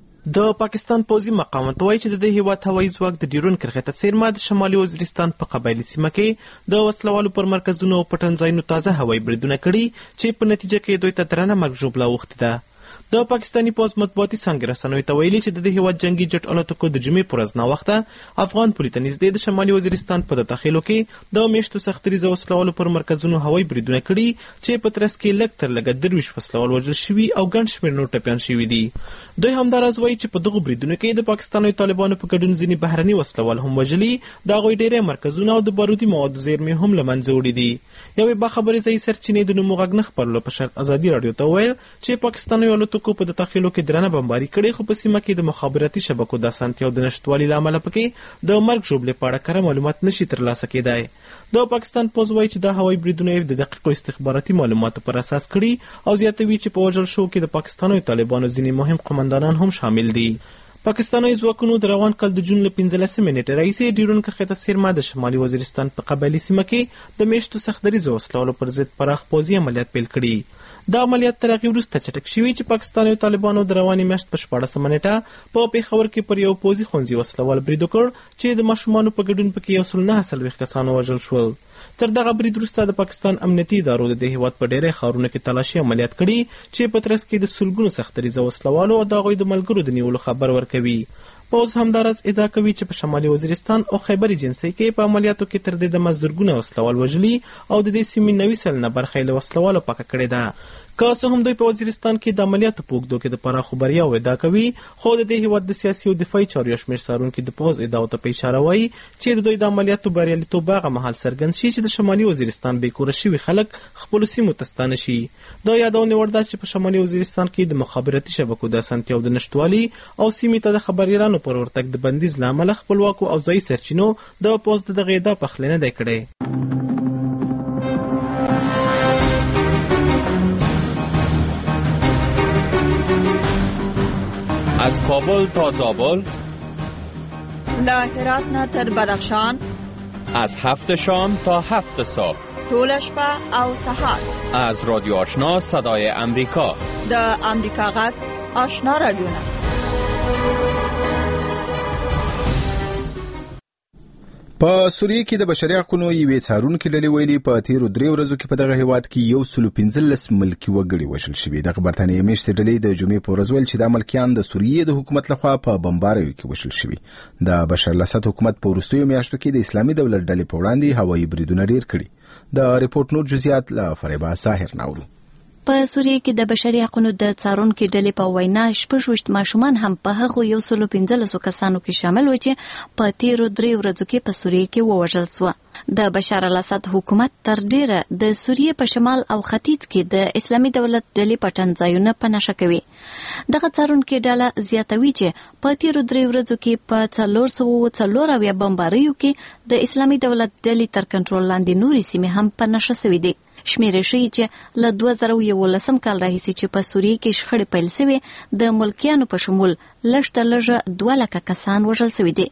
د پاکستان پوځي مقامات وایي چې د هیواد هوایي ځواک د ډیرون کرښې ته څیرمه د شمالي وزیرستان په قبایلي سیمه کې د وسلوالو پر مرکزونو او پټنځایونو تازه هوایي بریدونه کړي چې په نتیجه کې دوی ته درنه مرګ ژوبله اوښتې ده. د پاکستاني پوځ مطبوعاتي څانګې رسنیو ته ویلي چې د هیواد جنگي جټ الوتکو د جمعې پر ورځ ناوخته افغان پولي ته نږدې د شمالي وزیرستان په داخلو کې د میشتو سختریزه وسلوالو پر مرکزونو هوایي بریدونه کړي چې په ترڅ کې لږ تر لږه 23 وسلوال وژل شوي او ګڼ شمېر نور ټپیان شوي دي. دوی همداراز وایي چې په دغو بریدونو کې د پاکستاني طالبانو په ګډون ځینې بهرني وسلوال هم وژلي، د هغوی ډېری مرکزونه او د بارودي موادو زیرمې هم له منځه وړي دي. یوې باخبرې ځایي سرچینې د نومو غږ نه خپرولو په شرط ازادي راډیو ته وویل چې پاکستاني الوتکو په داخلو کې درنه بمباري کړې، خو په سیمه کې د مخابراتي شبکو د اسانتیاو د نشتوالي له امله پکې د مرګ ژوبلې په اړه کره معلومات نشي ترلاسه کېدای. د پاکستان پوځ وایي چې د هوایي بریدونه د دقیقو استخباراتي معلوماتو پر اساس کړي او زیاتوي چې په وژل شوو کې د پاکستاني طالبانو ځینې مهم قمندانان هم شامل دي. پاکستاني ځواکونو د روان کال د جون له 15 نیټې راهیسې ډیرون کرښې ته څیرمه د شمالي وزیرستان په قبایلي سیمه کې د میشتو سختدریزو وسلوالو پر ضد پراخ پوځي عملیات پیل کړي. دا عملیات تر هغې وروسته چټک شوي چې پاکستاني طالبانو د روانې میاشت په 14 نیټه په پېښور کې پر یو پوځي ښوونځي وسلوال برید وکړ چې د ماشومانو په ګډون پکې 149 کسانو وژل شول. تر دغه برید وروسته د پاکستان امنیتي ادارو د هیواد په ډېری ښارونو کې تلاشي عملیات کړي چې په ترڅ کې د سلګونو سختدریزه وسلوالو او د هغوی د ملګرو د نیولو خبر ورکوي. پوځ همداراز ادعا کوي چې په شمالي وزیرستان او خیبر جنسي کې په عملیاتو کې تر دې دمه زرګونه وسلوال وژلي او د دې سیمې 90 سلنه برخه یې له وسلوالو پاکه کړې ده. که څه هم دوی په وزیرستان کې د عملیاتو په اوږدو کې د پراخو بریاوو ادعا کوي، خو د دې هیواد د سیاسي او دفاعي چارو یو شمېر څارونکي د پوځ ادعاو ته په اشاره وایي چې د دوی د عملیاتو بریالیتوب هغه مهال څرګند شي چې د شمالي وزیرستان بېکوره شوي خلک خپلو سیمو ته ستانه شي. دا یادونه وړ ده چې په شمالي وزیرستان کې د مخابراتي شبکو د اسانتیاو د نشتوالي او سیمې ته د خبریالانو پر ورتګ د بندیز له امله خپلواکو او ځایي سرچینو د پوځ د دغې ادعا پخلی نه دی کړی. از کابل تا زابل، له هرات نه تر بدخشان، از 7 شام تا 7 صبح، طول شپه او سحر، از رادیو آشنا صدای امریکا، د امریکا غږ آشنا رادیو. په سوریه کې د بشري حقوقو یوې څارونکې ډلې ویلي په تیرو 3 ورځو کې په دغه هیواد کې 115 ملکي وګړي وژل شوي. دغه برتانیې میشتې ډلې د جمعې په ورځ ویل چې دا ملکیان د سوریې د حکومت لخوا په بمباریو کې وژل شوي. د بشار الاسد حکومت په وروستیو میاشتو کې د اسلامي دولت ډلې په وړاندې هوایي بریدونه ډېر کړي. د ریپورت نور جزئیات له فریبا ساحر ناورو. په سوریه کې د بشري حقوقو د څارونکو ډلې په وینا 16 ماشومان هم په هغه 115 کسانو کې شامل و چې په تیرو 3 ورځو کې په سوریه کې ووژل شو. د بشار الاسد حکومت تر ډیره د سوریه په شمال او ختیځ کې د اسلامي دولت ډلې پټنځایونه په نشه کوي. دغه څارونکو ډله زیاتوي چې په تیرو 3 ورځو کې په 440 بمباریو کې د اسلامي دولت ډلې تر کنټرول لاندې نورې سیمې هم په نشه شوې دي. شمیره شي چې له 2011 کال راهیسې چې په سوریه کې شخړې پیل شوې د ملکیانو په شمول لږ تر لږه 2 لکه کسان وژل شوي دي.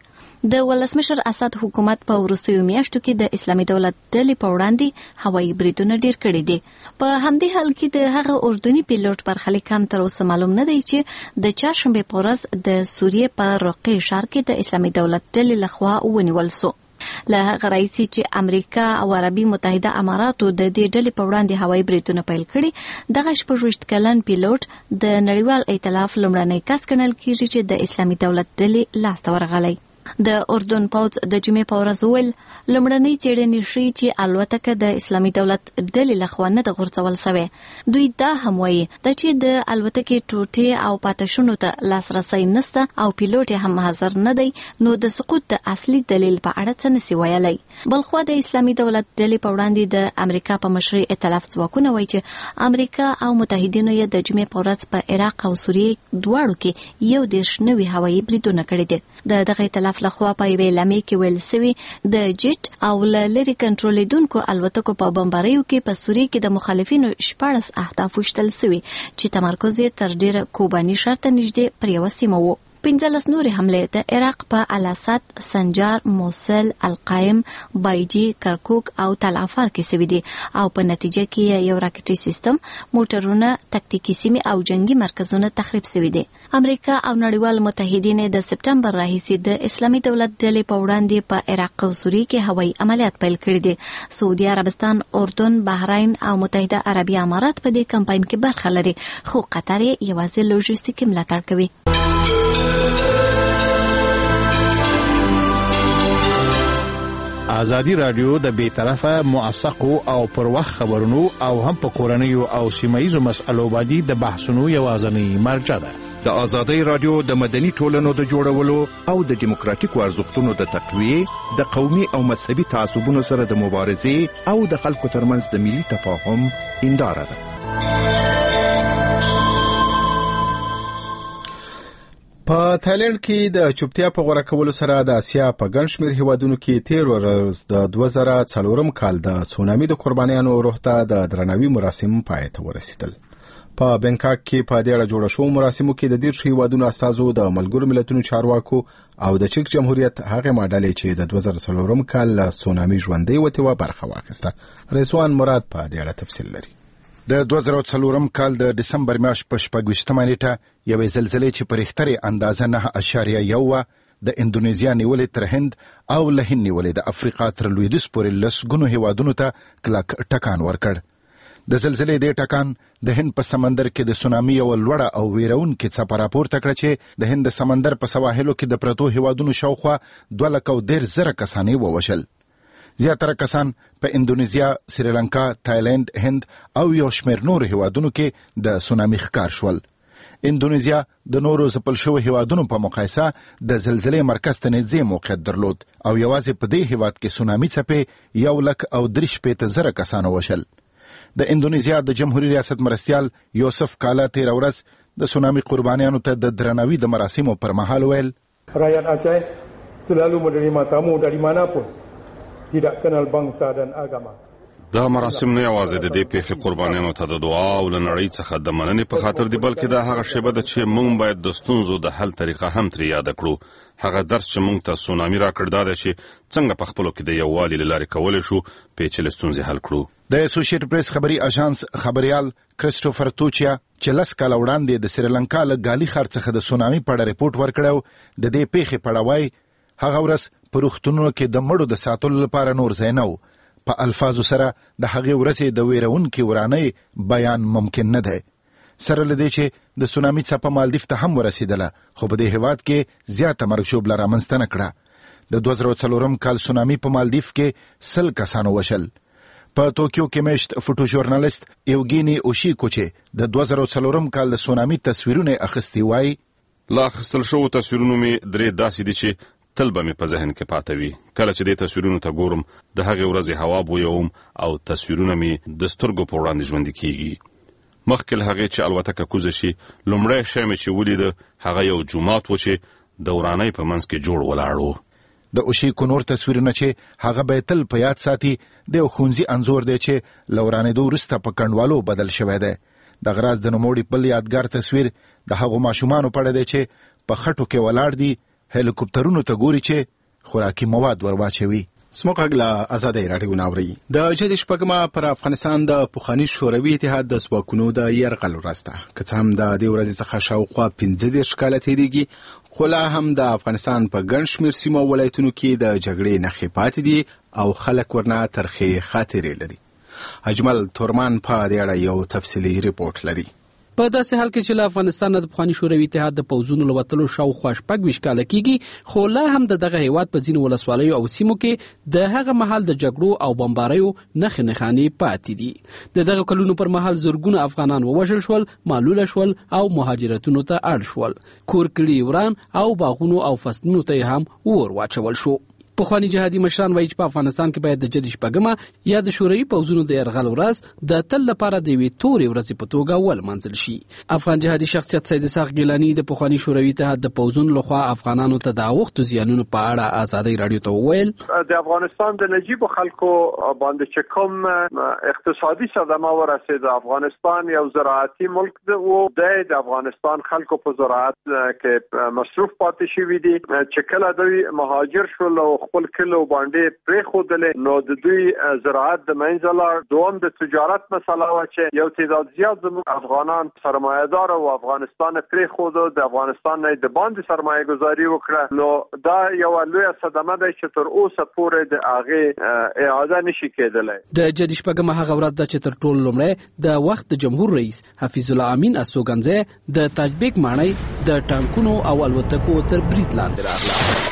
د ولسمشر اسد حکومت په وروستیو میاشتو کې د اسلامي دولت ډلې په وړاندې هوایي بریدونه ډیر کړي دي. په همدې حال کې د هغه اردني پیلوټ برخلیک هم تر اوسه معلوم نه دی چې د چهارشنبه په ورځ د سوریې په رقه ښار کې د اسلامي دولت ډلې لخوا ونیول شو. له هغه راځي چې امریکا او عربي متحده اماراتو د دې ډلې په وړاندې هوایي بریدونه پیل کړي. دغه 26 کلن پیلوټ د نړیوال ائتلاف لومړنی کس ګڼل کیږي چې د اسلامي دولت ډلې لاسته ورغلی. د اردن پوځ د جمعې په ورځ ویل لومړنۍ څېړنې ښیي چې الوتکه د اسلامي دولت ډلې لخوا نه ده غورځول شوې. دوی دا هم وایي چې د الوتکې ټوټې او پاتشونو ته لاسرسی نشته او پیلوټ هم حاضر نه دی، نو د سقوط د اصلي دلیل په اړه څه نشي ویلی. بلخوا د اسلامي دولت ډلې په وړاندې د امریکا په مشرۍ ائتلاف ځواکونه وایي چې امریکا او متحدینو یې د جمعې په ورځ په عراق او سوریې دواړو کې 21 نوي هوایي بریدونه کړي دي. دغه ائتلاف لخوا په یوې اعلامیه کې ویل شوي د جیټ او لری کنټرولېدونکو الوتکو په بمباریو کې په سوریې کې د مخالفینو 14 اهداف وشتل شوي چې تمرکز یې تر ډیره کوباني ښار ته نږدې پر یوه سیمه وو. 15 نورې حملې د عراق په الاسد، سنجار، موصل، القایم، بایجي، کرکوک او تل افار کې شوي دي او په نتیجه کې یو راکټي سیستم، موټرونه، تکتیکي سیمې او جنگي مرکزونه تخریب شوي دي. امریکا او نړیوال متحدین د سپټمبر راهیسې د اسلامي دولت ډلې په وړاندې په عراق او سوریې کې هوایي عملیات پیل کړي دي. سعودي عربستان، اردن، بحرین او متحده عربي امارات په دې کمپاین کې برخه لري، خو قطر یې یوازې لوژستیکي ملاتړ کوي. ازادي رادیو د بیطرفه موثقو او پر وخت خبرونو او هم په کورنیو او سیمایي مسألو باندې د بحثونو یوازینی مرجع ده. د ازادي رادیو د مدني ټولنو د جوړولو او د دیموکراتیکو ارزښتونو د تقویه، د قومي او مذهبي تعصبونو سره د مبارزې او د خلکو ترمنځ د ملي تفاهم هنداره ده. په تایلند کې د چوپتیا په غوړه کولو سره د اسیا په ګڼ شمېر هیوادونو کې تیر ورځ د 2004 کال د سونامي د قربانیانو روح ته د درناوي مراسم پای ته ورسېدل. په بنکاک کې په دې اړه جوړ شوو مراسمو کې د 10 هیوادونو استازو، د ملګرو ملتونو چارواکو او د چک جمهوریت هغه ماډلې چې د 2004 کال له سونامي ژوندۍ وته برخه واخیسته. رضوان مراد په دې اړه تفصیل لري. د 2004 کال د دسمبر میاشت په 26مه نیټه یوې زلزلې چې په ریختري اندازه 9.1 د اندونیزیا نیولې تر هند او له هند نیولې د افریقا تر لویدیځ پورې لسګونو هیوادونو ته کلک ټکان ورکړ. د زلزلې د ټکان د هند په سمندر کې د سونامي او لوړه او ویرونکې څپه راپورته کړه چې د هند د سمندر په سواحلو کې د پرتو هیوادونو شاوخوا 2,10,000 کسان ووژل. زیاتره کسان په اندونیزیا، سریلانکا، تایلند، هند او یو شمېر نور هیوادونو کې د سونامي ښکار شول. اندونیزیا د نورو ځپل شوو هیوادونو په مقایسه د زلزلې مرکز ته نږدې موقعیت درلود او یوازې په دې هیواد کې سونامي څپې 1,63,000 کسان وژل. د اندونیزیا د جمهوریت ریاست مرستیال یوسف کالا تیر ورځ د سونامي قربانیانو ته د درناوي د مراسمو پر مهال ویل: Rakyat Aceh selalu menerima tamu dari manapun, tidak kenal bangsa dan agama. دا مراسم نه یوازې د دې پیښې قربانیانو ته د دعا او لنړۍ څخه د مننې په خاطر دی، بلکې دا هغه شیبه ده چې موږ باید د ستونزو د حل طریقه هم ترې یاد کړو. هغه درس چې موږ ته سونامي راکړ دا دی چې څنګه په خپلو کې د یووالي له لارې کولی شو پیچلې ستونزې حل کړو. د اسوسییټډ پریس خبري اژانس خبريال کریسټوفر توچیا چې لس کاله وړاندې د سریلانکا له ګالي ښار څخه د سونامي په اړه ریپورت ورکړو، د دې پیښې په اړه وایي هغه ورځ په روغتونونو کې د مړو د ساتلو لپاره نور ځای نه و. په الفاظو سره د هغې ورځې د ویرونکې ورانۍ بیان ممکن نه دی. سره له دې چې د سونامي څپه مالدیف ته هم ورسېدله، خو په دې هیواد کې زیاته مرګ ژوبله رامنځته نه کړه. د 2004 کال سونامي په مالدیف کې 100 کسانو وژل. په توکیو کې مېشت فوټو ژورنالیست ایوګیني اوشیکو چې د 2004 کال د سونامي تصویرونه اخیستي وایي: لا اخیستل شوو تصویرونو مې درې داسې دي چې تل به مې په ذهن کې پاته وي. کله چې دې تصویرونو ته ګورم د هغې ورځې هوا بویوم او تصویرونه مې د سترګو په وړاندې ژوندي کیږي. مخکې له هغې چې الوتکه کوزه شي، لومړی شی مې چې ولیده هغه یو جومات و چې د ورانۍ په منځ کې جوړ ولاړ و. د اوشیکو نور تصویرونه چې هغه به تل په یاد ساتي د یو ښوونځي انځور دی چې له ورانېدو وروسته په کنډوالو بدل شوی دی. دغه راز د نوموړي بل یادګار تصویر د هغو ماشومانو په اړه دی چې په خټو کې ولاړ دي، هلیکوپټرونو ته ګوري چې خوراکي مواد ورواچوي. سموږ له آزادۍ راډیو ناوړي د جدي شپږمه پر افغانستان د پخوانی شوروي اتحاد د ځواکونو د يرغل ورسته که هم د دې ورځې څخه شاوخوا 15 کاله تیریږي خو لا هم د افغانستان په ګڼ شمېر سیمو ولایتونو کې د جګړې نښې پاتې دي او خلک ورنه ترخې خاطرې لري. اجمل تورمان په دې اړه یو تفصیلي ریپورت لري. په داسې حال کې چې له افغانستان د پخوانی شوروي اتحاد د پوځونو له وتلو شاوخوا 26 کاله کېږي خو لا هم دغه هیواد په ځینو ولسوالیو او سیمو کې د هغه مهال د جګړو او بمباریو نښې نښانې پاتې دي. دغه کلونو پر مهال زرګونه افغانان ووژل شول، معلول شول او مهاجرتونو ته اړ شول. کور کلي وران او باغونو او فصلونو ته هم اور واچول شو. پخوانی جهادي مشران وایي چې په افغانستان کې باید د جدي شپږمه یا د شوروي پوځونو د يرغل ورځ د تل لپاره د وی توري ورځ په توګه ولمنځل شي. افغان جهادي شخصیت سید اسحاق ګیلانی د پخوانی شوروي اتحاد د پوځونو لخوا افغانانو ته د اوختو زیانونو په اړه آزادۍ راډیو ته وویل د افغانستان د نجیب خلکو باندې چې کوم اقتصادي صدمه ورسید. افغانستان یو زراعتي ملک دی او د افغانستان خلکو په زراعت کې مصروف پاتې شوی دي چې کله دوی مهاجر شول او خپل کلو باندې پرې خودلې نو د دوی زراعت د منځلار دوام د تجارت مسله و چې یو تعداد زیات زموږ افغانان سرمایه‌دار او افغانستان پرې خود د افغانستان نه د باندې سرمایه گذاري وکړه. نو دا یو لوی صدمه ده چې تر اوسه پورې د هغه اعاده نشي کېدلی. د جدي شپږمه هغه ورځ ده چې تر ټولو لومړی د وخت جمهور رئیس حفیظ الله امین استوګنځي د تاجبیک ماڼۍ د ټانکونو او الوتکو تر برید لاندې راغله.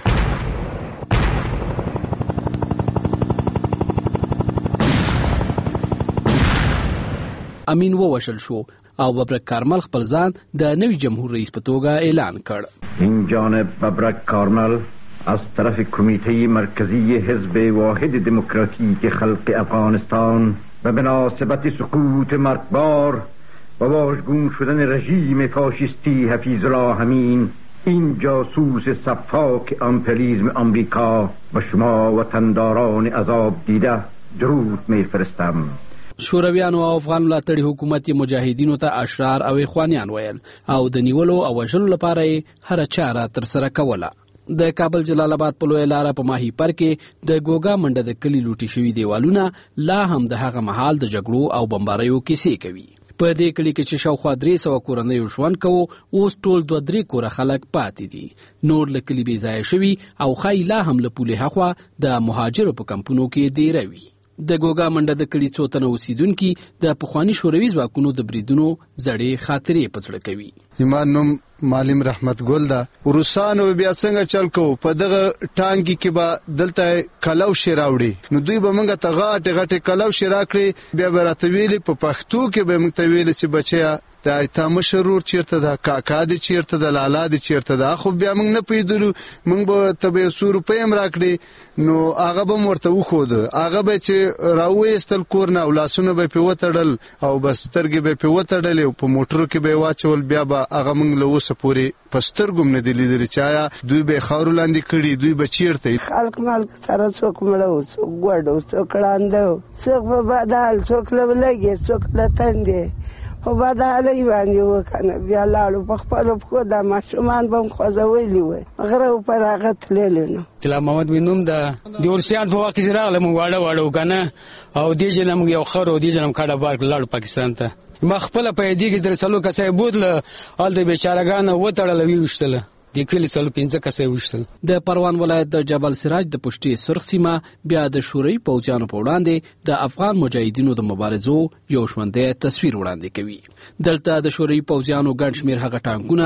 امین ووژل شو او ببرک کارمل خپل ځان د نوي جمهور رئیس په توګه اعلان کړ. این جانب ببرک کارمل از طرف کمیته مرکزی حزب واحد دموکراتیک خلق افغانستان و به مناسبت سقوط مرگبار و واژگون شدن رژیم فاشیستی حفیظ الله امین این جاسوس صفاک امپریالیسم آمریکا و شما وطنداران عذاب دیده درود میفرستم. شورویانو او افغان ملاتړي حکومت مجاهدینو ته اشرار او اخوانیان ویل او د نیولو او وژلو لپاره هر چاره تر سره کوله. د کابل جلال آباد په لوی لار په ماهی پر کې د ګوګا منډه د کلی لوټي شوی دیوالونه لا هم د هغه محل د جګړو او بمباریو کیسې کوي. په دې کلی کې چې شاوخوا 300 کورنۍ ژوند کوي اوس ټول 2-3 کور خلک پاتې دي. نور لکلی بي ځای شوی او خای لا هم له پوله هخوا د مهاجرو په کمپونو کې دی روي. د ګوګا منډه د کلی څو تنه اوسیدونکو د پخوانی شوروي ځواکونو د بریدونو زړې خاطرې پڅړه کوي. ایمان نوم معلم رحمت ګل دا روسانو بیا څنګه چل کو په دغه ټانګي کې با دلته کلو شراوړي نو دوی به موږ ته غاټه کلو شرا کړی بیا براتویل په پښتو کې به موږ ته ویل چې بچیا دا ایته مشرور چیرته دا کاکا دي چیرته دا لالا دي چیرته دا خو بیا موږ نه پیدلو موږ به تبه 100 روپۍ هم راکړي نو هغه به مرته وخود هغه به چې راوېستل کور نه ولاسونه به په وتړل او بس ترګي به په وتړل او په موټر کې به واچول بیا به هغه موږ له وسه پوری پسترګم نه دی لیدل چایا دوی به خاور لاندې کړي دوی به چیرته خلک مال سره څوک مړو څوک ګوډو څوک لاندو څوک په بدل څوک لګي څوک لټندې په بدل باندې وکنه بیا لاړو په خپل په د ماشومان بم خوځولې و غره پر هغه تللنو تلا محمد وینم د ورسیان په واقع زراغ له واړو کنه او دې جنم یو خرو دې جنم کډه بار لاړو پاکستان ته ما خپل په دې کې درسلو کسې بوتله ال د بیچارهګان وټړل ویشتله د کلی سلو 15 کسې وشتل. د پروان ولایت د جبل سراج د پشتي سرخ سیمه بیا د شوروي پوځیانو په وړاندې د افغان مجاهدینو د مبارزو یو ژوندۍ تصویر وړاندې کوي. دلته د شوروي پوځیانو ګڼ شمېر هغه ټانکونه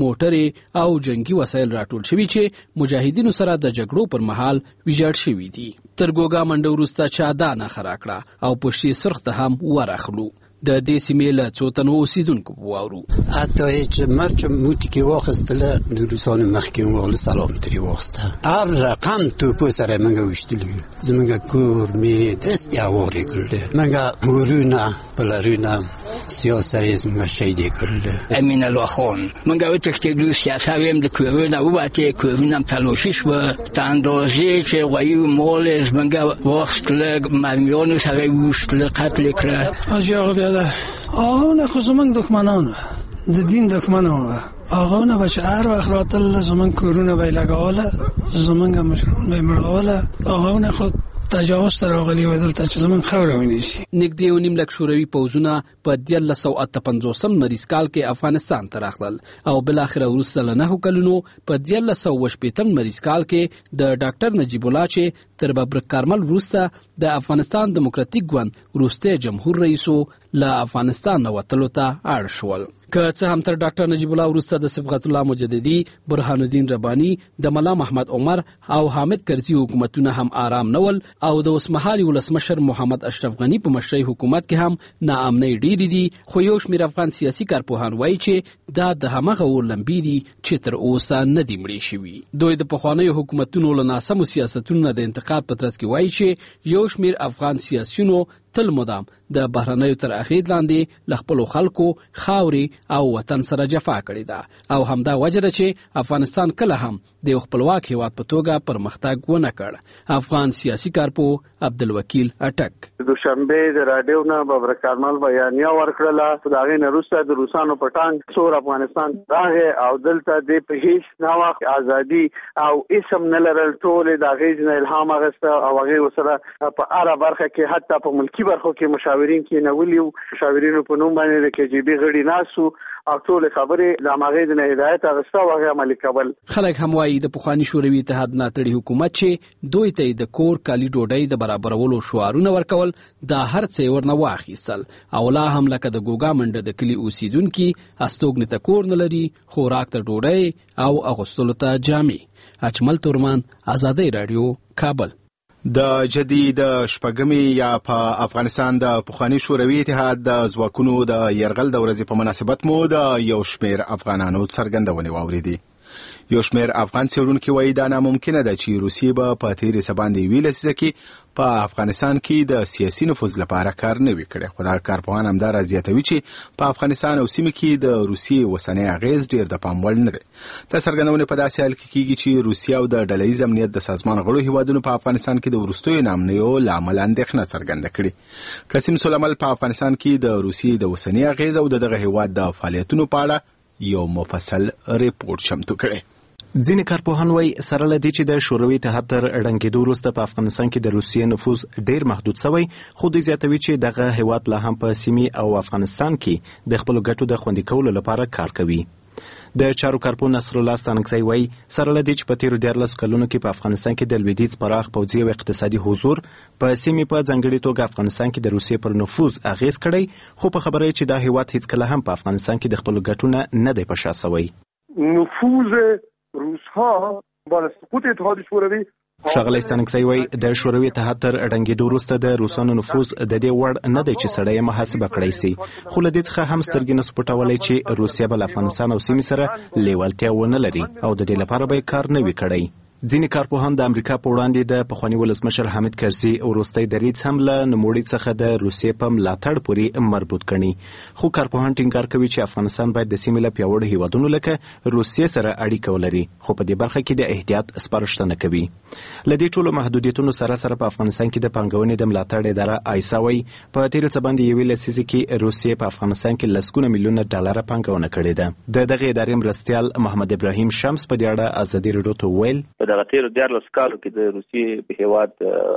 موټرې او جنگي وسایل راټول شوي چې مجاهدینو سره د جګړو پر مهال ویجاړ شوي دي. تر ګوګا منډه وروسته چا دا نه خرا کړه او پشتي سرخ ته هم ورخلو. د دې سیمې له څو تنو اوسیدونکو واورو حتی چې مرچ موتی کې واخستله د روسانو مخکې وغل سلام تری واخسته هر رقم توپو سره منګه وشتلی زمونږ کور میرې دست یاوري کړل منګه ورونه بلرونه سیاسي زمونږ شهید کړل امین الله خان منګه وتښتېدو سیاسي ویم د کورونه وباته کورونه تلاشي شو په اندازې چې غوي مول زمونږ واخستله مرمیانو سره وشتل قتل کړه آه نه خو زمونږ دښمنان د دین دښمن و. هغه نه بشار واخراتل زمون کورونه به لګاوله، زمونږ مشران به مړاوله، هغه نه خود تجاوز تر غلي ودلته چې زمون خوره ونیسي. نږدې 1.5 لک شوروي پوځونه په 1958 مریض کال کې افغانستان ته راغلل او بل اخر وروسته له 9 کلونو په 1980 مریض کال کې د ډاکټر نجیب الله چې تر ببرک کارمل وروسته د افغانستان دیموکراتیک ګوند وروسته جمهور رئیسو له افغانستان وتلو ته اړ شول. که څه هم تر ډاکټر نجیب الله وروسته د صبغت الله مجددي، برهان الدین رباني، د ملا محمد عمر او حامد کرزي حکومتونه هم آرام نه ول او د اوسمهالي ولسمشر محمد اشرف غني په مشرۍ حکومت کې هم ناامنۍ ډېرې دي. خو یو شمېر افغان سیاسي کارپوهان وایي چې دا د همغه اور لمبې دي چې تر اوسه نه دي مړې شوي. دوی د پخوانیو حکومتونو له ناسمو سیاستونو د انتقاد په ترڅ کې وایي چې یو شمېر افغان سیاسیونو تل مدام د بهرنیو تر اغېز لاندې له خپلو خلکو، خاورې او وطن سره جفا کړې ده او همدا وجه ده چې افغانستان کله هم د یو خپلواک هېواد په توګه پرمختګ ونه کړ. افغان سیاسي کارپوه عبدالوکیل اټک دوشنبه د راډیو نه ببرک کارمل بیانیه ورکړله، د هغې نه وروسته د روسانو په ټانک څور افغانستان راغی او دلته د په هیڅ ناوخت ازادي او اسم نه لرل، ټولې د هغې نه الهام اخیسته او هغې ورسره په هره برخه کې حتی په ملکي برخو کې مشاورین کېنولي وو، مشاورینو په نوم باندې د KGB غړي ناست وو او ټولې خبرې د هماغې نه هدایت اخیسته او هغې عملي کول. خلک هم وایي د پخواني شوروي اتحاد ناطړي حکومت چې دوی ته د کور کالي ډوډۍ د برابرولو شعارونه ورکول، دا هر څه ورنه واخیستل او لا هم لکه د ګوګا منډه د کلي اوسیدونکي استوګنې ته کور نه لري، خوراک ته ډوډۍ او اغوستلو ته جامې. اجمل تورمان، آزادۍ راډیو، کابل. د جدید شپږمې یا په افغانستان د پخواني شوروي اتحاد د ځواکونو د یرغل د ورځې په مناسبت مو د یو شمېر افغانانو څرګندونې واوریدې. یو شمېر افغان څېړونکي وایي دا ناممکنه ده چې روسیې به په تېرې څه باندې یوې لسیزه کې په افغانستان کې د سیاسي نفوذ لپاره کار نه وي کړی. خو دا کارپوهان همدارا زیاتوي چې په افغانستان او سیمه کې د روسیې اوسنی اغېز ډېر د پام وړ نه دی. دا څرګندونې په داسې حال کې کېږي چې روسیه او د ډله ییز امنیت د سازمان غړو هیوادونو په افغانستان کې د وروستیو ناامنیو له امله اندېښنه څرګنده کړې. قاسم سلیمل په افغانستان کې د روسیې د اوسني اغېز او دغه هیواد د فعالیتونو په اړه یو مفصل ریپورت چمتو کړی. ځینې کارپوهان وایي سره له دې چې د شوروي اتحاد تر ړنګېدو وروسته په افغانستان کې د روسیې نفوذ ډېر محدود شوی، خو دوی زیاتوي چې دغه هیواد لا هم په سیمې او افغانستان کې د خپلو ګټو د خوندي کولو لپاره کار کوي. د چارو کارپوه نصر الله ستانکزی وایي سره له دې چې په تېرو 14 کلونو کې په افغانستان کې د لویدیځ پراخ پوځي او اقتصادي حضور په سیمې په ځانګړې توګه افغانستان کې د روسیې پر نفوذ اغېز کړی، خو په خبره چې دا هیواد هیڅکله هم په افغانستان کې د خپلو ګټو نه دی په شا شوی. نفوذ روس‌ها بعد سقوط اتحاد شوروی ښاغلی ستانکزی وایي د شوروي اتحاد تر ړنګېدو وروسته د روسانو نفوذ د دې وړ نه دی چې سړی یې محاسبه کړی سي، خو له دې څخه هم سترګې نه سو پټولی چې روسیه به له افغانستان او سیمې سره لیوالتیا ونه لري او د دې لپاره به یې کار نه وي کړی. ځینې کارپوهان د امریکا په وړاندې د پخواني ولسمشر حامد کرزي وروستی دریځ هم له نوموړي څخه د روسیې په ملاتړ پورې مربوط ګڼي، خو کارپوهان ټینګار کوي چې افغانستان باید د سیمې له پیاوړو هیوادونو لکه روسیې سره اړیکه ولري، خو په دې برخه کې د احتیاط سپارښتنه کوي. له دې ټولو محدودیتونو سره سره په افغانستان کې د پانګونې د ملاتړ اداره آیسا وایي په تېرو څه باندې یوې لسیزې کې روسیې په افغانستان کې لسګونه میلیونه ډالره پانګونه کړې ده. د دغې ادارې مرستیال محمد ابراهیم شمس په دې اړه ازادي راډیو ته وویل په دغه تېرو 14 کالو کې د روسیې په هیواد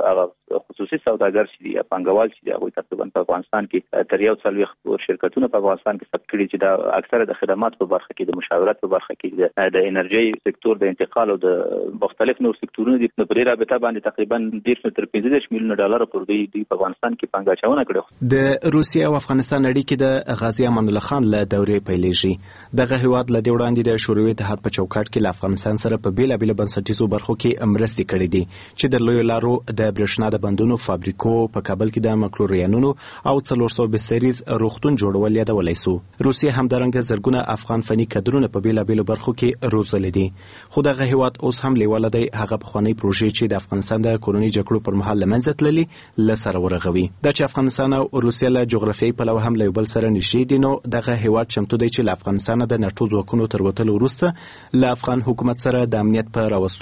هغه خصوصي سوداګر چې دي یا پانګوال چې دي هغوی تقریبا په افغانستان کې تر 140 شرکتونه په افغانستان کې ثبت کړي چې دا اکثره د خدمات په برخه کې، د مشاورت په برخه کې، د انرژي سکتور، د انتقال او د مختلف نور سکتورونو دي. په دې رابطه باندې تقریبا 10 تر 15 میلیونه ډالر پر دوی په افغانستان کې پانګه اچونه کړې. د روسیې او افغانستان اړیکې د غازي امان الله خان له دورې پیلېږي. دغه هیواد له دې وړاندې د شوروي اتحاد په چوکاټ کې له افغانستان سره په بیلابېلو بنسټیزو برخو کې مرستې کړې دي چې د لویو لارو، د برېښنا د بندونو فابریکو، په کابل کې د مکلوریانونو او 400 بستریز روغتون جوړول یادولی سو. روسیې همدارنګه زرګونه افغان فني کادرونه په بیلابېلو برخو کې روزلي دي، خو دغه هیواد اوس هم لیواله دی هغه پخوانۍ پروژې چې د افغانستان د کورنۍ جګړو پر مهال له منځه تللي له سره ورغوي. دا چې افغانستان او روسیه له جغرافیایي پلوه هم له یو بل سره نږدې دي، نو دغه هیواد چمتو دی چې له افغانستانه د ناټو ځواکونو تر وتلو وروسته له افغان حکومت سره د امنیت په راوستو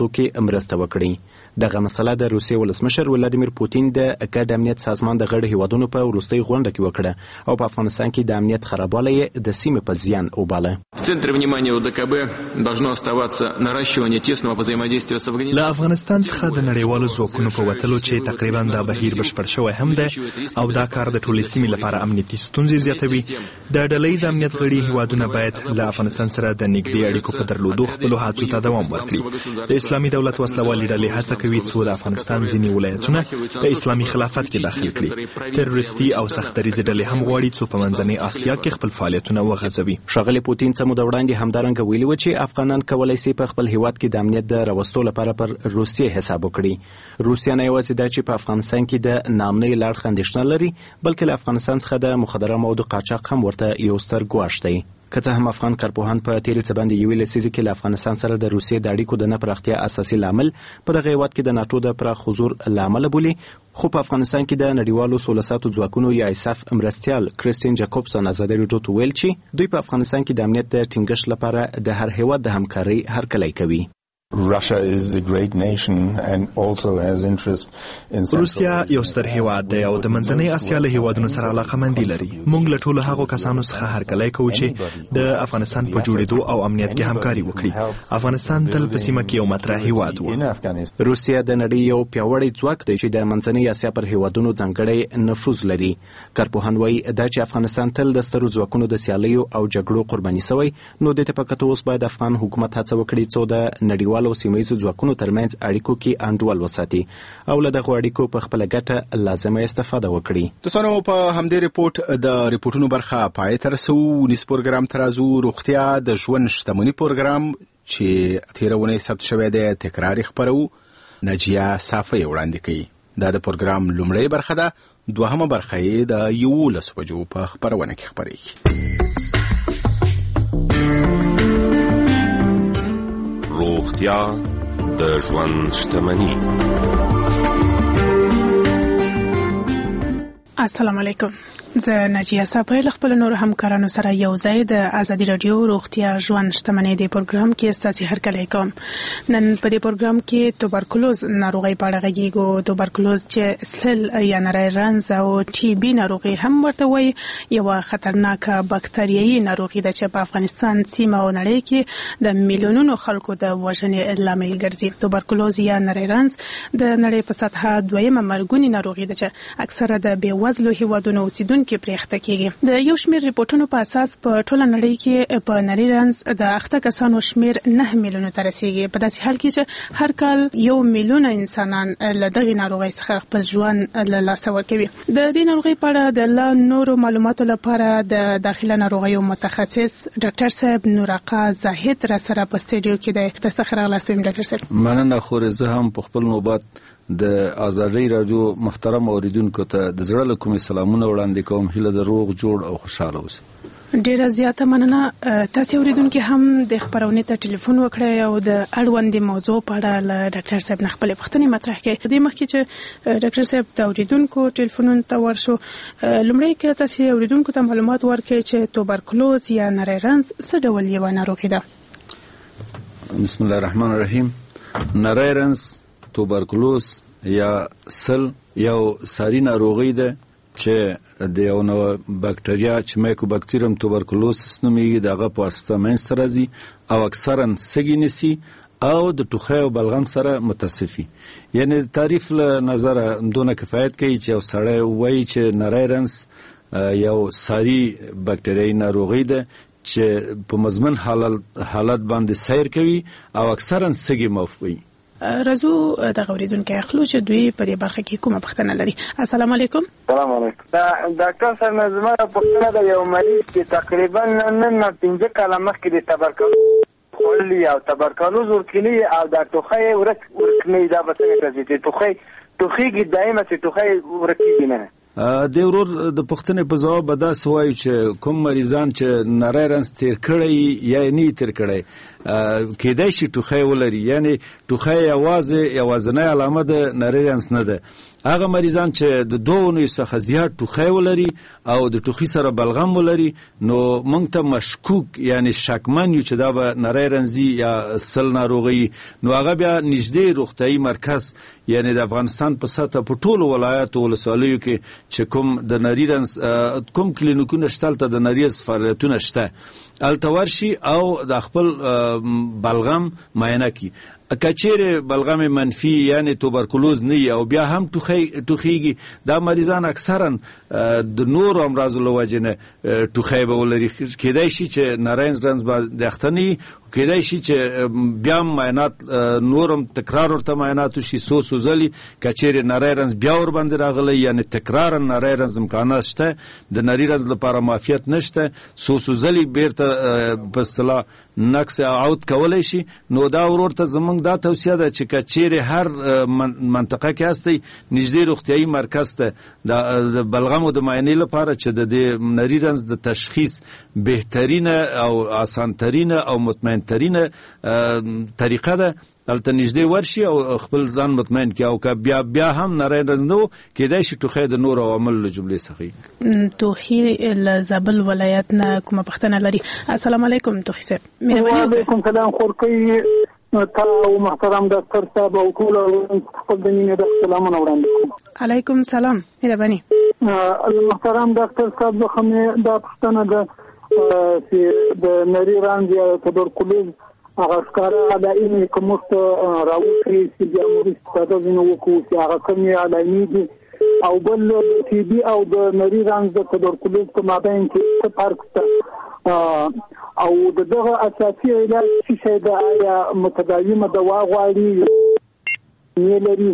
راتلو کې مرسته وکړي. دغه مسله د روسیې ولسمشر ولادیمیر پوتین د ګډ امنیت سازمان د غړو هیوادونو په وروستۍ غونډه کې وکړه او په افغانستان کې د امنیت خرابوالی د سیمې په زیان وباله. В центре внимания ОДКБ должно оставаться наращивание тесного взаимодействия с Афганистаном. له افغانستان څخه د نړیوالو ځواکونو په وتلو چې تقریبا دا بهیر بشپړ شوی هم ده او دا کار د ټولې سیمې لپاره امنیتي ستونزې زیاتوي. د ډلهییز امنیت غړي هیوادونه باید له افغانستان سره د نږدې اړیکو په درلودو خپلو هڅو ته دوام ورکړي. د اسلامي دولت وسلوالې ډلې هڅه کوي څو د افغانستان ځینې ولایتونه په اسلامي خلافت کې داخل کړي. تروریستي او سختدریځي ډلې هم غواړي څو په منځنۍ اسیا کې خپل فعالیتونه وغځوي. ښاغلي پوتین څه موده وړاندې همدارنګه ویلي و چې افغانان کولی شي په خپل هیواد کې د امنیت د راوستو لپاره پر روسیې حساب وکړي. روسیه نه یوازې دا چې په افغانستان کې د ناامنۍ له اړخه اندېښنه لري بلکې له افغانستان څخه د مخدره موادو قاچاق هم ورته یو ستر ګواښ دی. که څه هم افغان کارپوهان په تیرې څه باندې یوې لسیزې کې له افغانستان سره د روسیې د اړیکو د نه پراختیا اساسي لامل په دغه هیواد کې د ناټو د پراخ حضور له امله بولي، خو په افغانستان کې د نړیوالو سوله ساتو ځواکونو یا ایساف مرستیال کریستین جاکوبسن ازادي راډیو ته ویل چې دوی په افغانستان کې د امنیت د ټینګښت لپاره د هر هیواد د همکارۍ هرکلی کوي. روسیا یو ستر هیواد دی او د منځنۍ اسیا له هیوادونو سره علاقمندي لري. موږ له ټولو هغو کسانو څخه هرکلی کوو چې د افغانستان په جوړېدو او امنیت کې همکاري وکړي. افغانستان تل په سیمه کې یو مطرح هیواد و. روسیا د نړۍ یو پیاوړی ځواک دی چې د منځنۍ اسیا پر هیوادونو ځانګړی نفوذ لري. کارپوهان وایي دا چې افغانستان تل د سترو ځواکونو د سیالیو او جګړو قرباني شوی، نو د ته په کتو اوس باید افغان حکومت هڅه وکړي څو د نړیوالو او سیمه‌ییزو ځواکونو ترمنځ اړیکو کې انډول وساتي او له دغو اړیکو په خپله ګټه لازمه استفاده وکړي. دوستانو په همدې ریپورت د ریپورتونو برخه پای ته رسو. نیس پروګرام ترازو روغتیا د ژوند شتمنۍ پروګرام چې تیرونه ثبت شوی دی تکرار خبرو نجیه صافی وړاندې کوي. دا د پروګرام لومړی برخه ده. دوهمه برخه یې د 11 بجو په خبرونه کې خبرېږي. روغتیا د ژوند شتمنۍ. السلام علیکم. زه نجیه صافی له خپل نور همکارانو سره یو ځای د ازادي رادیو روغتیا ژوند شتمنۍ د پروګرام کې ستاسو هرکلی کوم. نن په دې پروګرام کې توبرکلوز ناروغي په اړه غږیږو. توبرکلوز چې سل یا نری رنځ او ټي بي ناروغي هم ورته وایي، یو خطرناکه باکتریایي ناروغي ده چې په افغانستان سیمه او نړۍ کې د میلیونونو خلکو د وژنې لامل ګرځي. توبرکلوز یا نری رنځ د نړۍ په سطحه دویمه مرګونی ناروغي ده چې اکثره د بیوزلو هیوادونو اوسیدونکو کې پرېخته کیږي. د یو شمېر ریپورتونو په اساس په ټوله نړۍ کې په نری رنځ د اخته کسانو شمېر 9 میلیونو ته رسیږي. په داسې حال کې چې هر کال 1 میلیون انسانان له دغې ناروغۍ څخه خپل ژوند له لاسه ورکوي. د دې ناروغۍ په اړه د لا نورو معلوماتو لپاره د داخله ناروغیو متخصص ډاکټر صاحب نورقا زاهد را سره په سټوډیو کې دی. تاسو ښه راغلاست ډاکټر صاحب. مننه. خو زه هم په خپل نوبت د ازادي رادیو محترم اوریدونکو ته د زړه له کومې سلامونه وړاندې کوم. هیله د روغ جوړ او خوشاله اوسئ. ډیره زیاته مننه. تاسو اوریدونکو هم د خبرونه ته ټلیفون وکړئ او د اړوند موضوع په اړه له ډاکټر صاحب نه خپل پوښتنې مطرح کړئ. د مخکې چې ډاکټر صاحب د اوریدونکو ټلیفونونو ته ورشو، لومړی کې تاسو اوریدونکو ته معلومات ورکړئ چې توبرکلوز یا نری رنځ څه ډول یو ناروغي ده. بسم الله الرحمن الرحیم. نری رنځ توبرکلوز یا سل یو ساری ناروغي ده چې د یو نوع بکټریا چې مایکوبکټریوم توبرکلوسس نومیږي دغه په واسطه منځته راځي او اکثرا سږي نیسي او د ټوخي او بلغم سره متصفي. یعنی تعریف له نظر دونه کفایت کوي چې یو سړی وایي چې نری رنځ یو ساری بکټریایي ناروغي ده چې په مزمن حالت باندې سیر کوي او اکثرا سږي موفوي. رازو د غوریدونکو اخلو چې دوی په دې برخه کې کومه پوښتنه لري. السلام علیکم. السلام علیکم. ډاکټر صاحب نظم پوښتنه د یو مریض چې تقریبا نن 15 کاله مخکې د تبرکلوز خولي او تبرکلوز ورکلی او د ټوخي ورکنی دا به څنګه راځي چې ټوخيږي دایمه چې ټوخي ورکیږي نه د ورور د پښتنې په ځواب به داسې وایو چې کوم مریضان چې نری رنځ تیر کړی یا نه تیر کړی کېدای شي ټوخی ولري، یعنی ټوخی یوازینۍ علامه د نری رنځ نه ده. هغه مریضان چې د 2 اونیو څخه زیات ټوخی ولري او د ټوخي سره بلغم ولري نو موږ ته مشکوک یعنی شکمن یو چې دا به نری رنځي یا سل ناروغي، نو هغه بیا نږدې روغتیايي مرکز یعنی د افغانستان په سطح په ټولو ولایاتو ولسوالیو کې چې کوم د نری رنځ کوم کلینیکونه شته ته د نری رنځ فعالیتونه شته الته ورشي او د خپل بلغم معاینه کی. کچیر بلغم منفی یعنی توبرکلوز نه او بیا هم ټوخیږي، دا مریضان اکثرا د نور امراض له وجې نه ټوخی به ولري. کېدای شي چې نری رنځ به د اختنی، کېدای شي چې بیا معاینات نورم تکرار ورته معاینات شي څو ځلې کچیر نری رنځ بیا ور باندې راغلی یعنی تکرار نری رنځ امکانات شته، د نری رنځ لپاره معافیت نشته، څو ځلې بیرته په اصطلاح نقص عود کولای شي. نو دا ورور ته زمونږ دا توصیه ده چې کچیر هر منطقه کې هستی نږدې روغتیايي مرکز ته د بلغم او د معاینې لپاره چې د نری رنځ د تشخیص بهترینه او آسانترینه او مطمئنترینه طریقه ده دلته نږدې ورشي او خپل ځان مطمئن کړي او که بیا هم نری رنځ نه کېدای شي ټوخی د نور عوامل له جملې څخه. توخي له زابل ولایت نه کومه پښتنه لري. السلام علیکم توخي صاحب. وعلیکم سلام خورکۍ تا او محترم ډاکټر صاحب او ټول خپل د مینې د سلامونه وړاندې کوم. علیکم سلام مهرباني. محترم ډاکټر صاحب زه دا پښتنه ده چې د نری رنځ یا توبرکلوز هغه ښکاره علایمې که موږ ته راوښیي چې بیا موږ استفاده ځینې وکړو چې هغه کومې علایمې دي او بل د ټي بي او د نری رنځ د توبرکلوز په مابین کې څه فرق شته او د دغه اساسي علاج څه شی ده؟ آیا متداومه دوا غواړي نه لري؟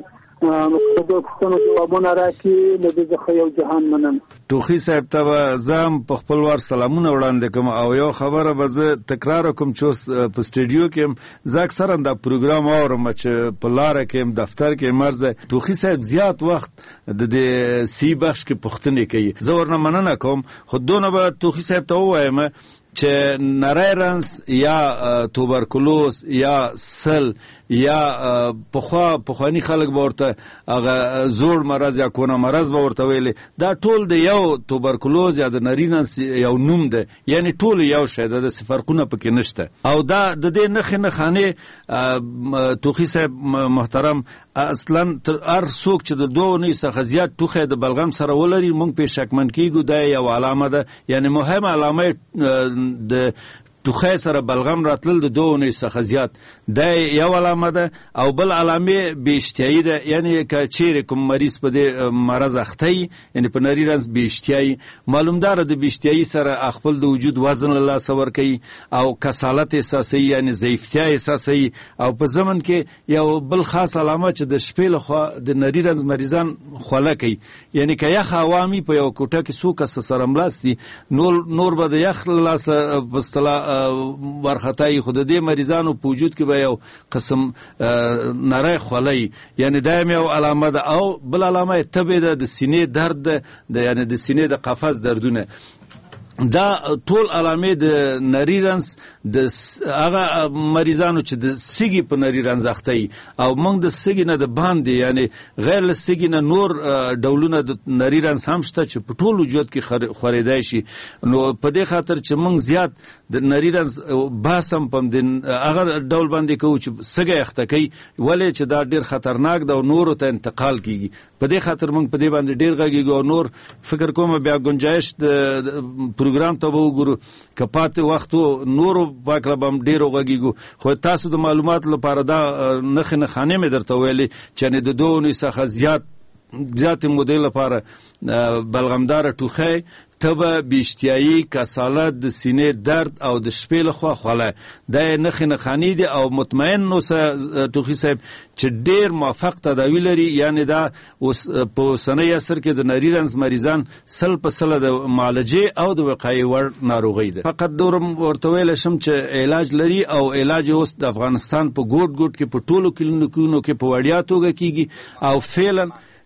د پښتنو جوابونه راکړي له دې څخه یو جهان مننه. توخي صاحب ته زم په خپل ور سلامونه وړاندې کوم او یو خبره به زه تکرار کوم چې په سټډیو کې زه اکثرا دا پروګرام اورم چې په لار کې دفتر کې مرزه توخي صاحب زیات وخت د سی بخش کې پښتنې کوي. زه ورنه مننه کوم خو دونه به توخي صاحب ته وایم چې نری رنځ یا توبرکلوز یا سل یا پخوانی خلک به ورته هغه زوړ مرض یا کونه مرض به ورته ویلي، دا ټول د یو توبرکلوز یا د نری رنځ یو نوم ده، یعنی ټول یو شی ده، د فرقونه پکې نشته. او دا د دې نښې نښانې توخي صاحب محترم اصلا هر څوک چې د 2 اونیو څخه زیات ټوخی د بلغم سره ولري موږ پې شکمن کیږو، دا یو علامه ده، یعنی مهمه علامه د ټوخی سره بلغم راتلل د 2 اونیو څخه زیات دا یو علامه ده. او بل علامه بې اشتهایي ده، یعنی که چیرې کوم مریض په دې مرض اخته وي یعنی په نری رنځ بې اشتهایي معلومداره د بې اشتهایي سره خپل د وجود وزن له لاسه ورکوي او کسالت احساسوي یعنی ضعیفتیا احساسوي. او په ضمن کې یو بل خاص علامه چې د شپې لخوا د نری رنځ مریضان خوله کوي، یعنی که یخ عوامي په یو کوټه کې څو کس سره ملاستي نور به د یخ له لاسه په اصطلاح ورختای، خود دې مریضانو په وجود کې به یو قسم نری خولای، یعنی دا یو علامه ده. او بل علامه تبه ده د سینې درد ده، یعنی د سینې د قفس دردونه. دا ټول علامې د نری رنځ د هغه مریضانو چې د سګي په نری رنځ اخته او موږ د سګي نه د باندې یعنی غیر له سګي نه نور ډولونه د نری رنځ هم شته چې په ټول وجود کې خورېدای شي. نو په دې خاطر چې موږ زیات د نری رنځ باسم پم د هغه ډول باندې کوو چې سګي اخته کوي، ولې چې دا ډیر خطرناک ده او نورو ته انتقال کیږي. په دې خاطر موږ په دې باندې ډیر غږیږو او نور فکر کوم بیا گنجائش د پروګرام ته وګورو که پاتې وختو نورو پاکله بم ډیرو غږیږو. خو تاسو د معلومات لپاره دا نښې نښانې مې درته ویلې چې د 2 اونیو څخه زیات مودې لپاره بلغمداره ټوخی، تبه، بیشتیایی، کسالت، د سینې درد او د شپې لخوا خوله، دا نښې نښانې دي. او مطمئن اوسه توخي صاحب چې ډیر موفق تداوی لري، یعنی دا په اوسنی عصر کې د نری رنځ مریضان 100% د معالجې او د وقایې وړ ناروغي ده. فقط دورم ورته ویلی شم چې علاج لري او علاج اوس د افغانستان په ګوټ کې په ټولو کلینیکونو کې په وړیا توګه کیږي او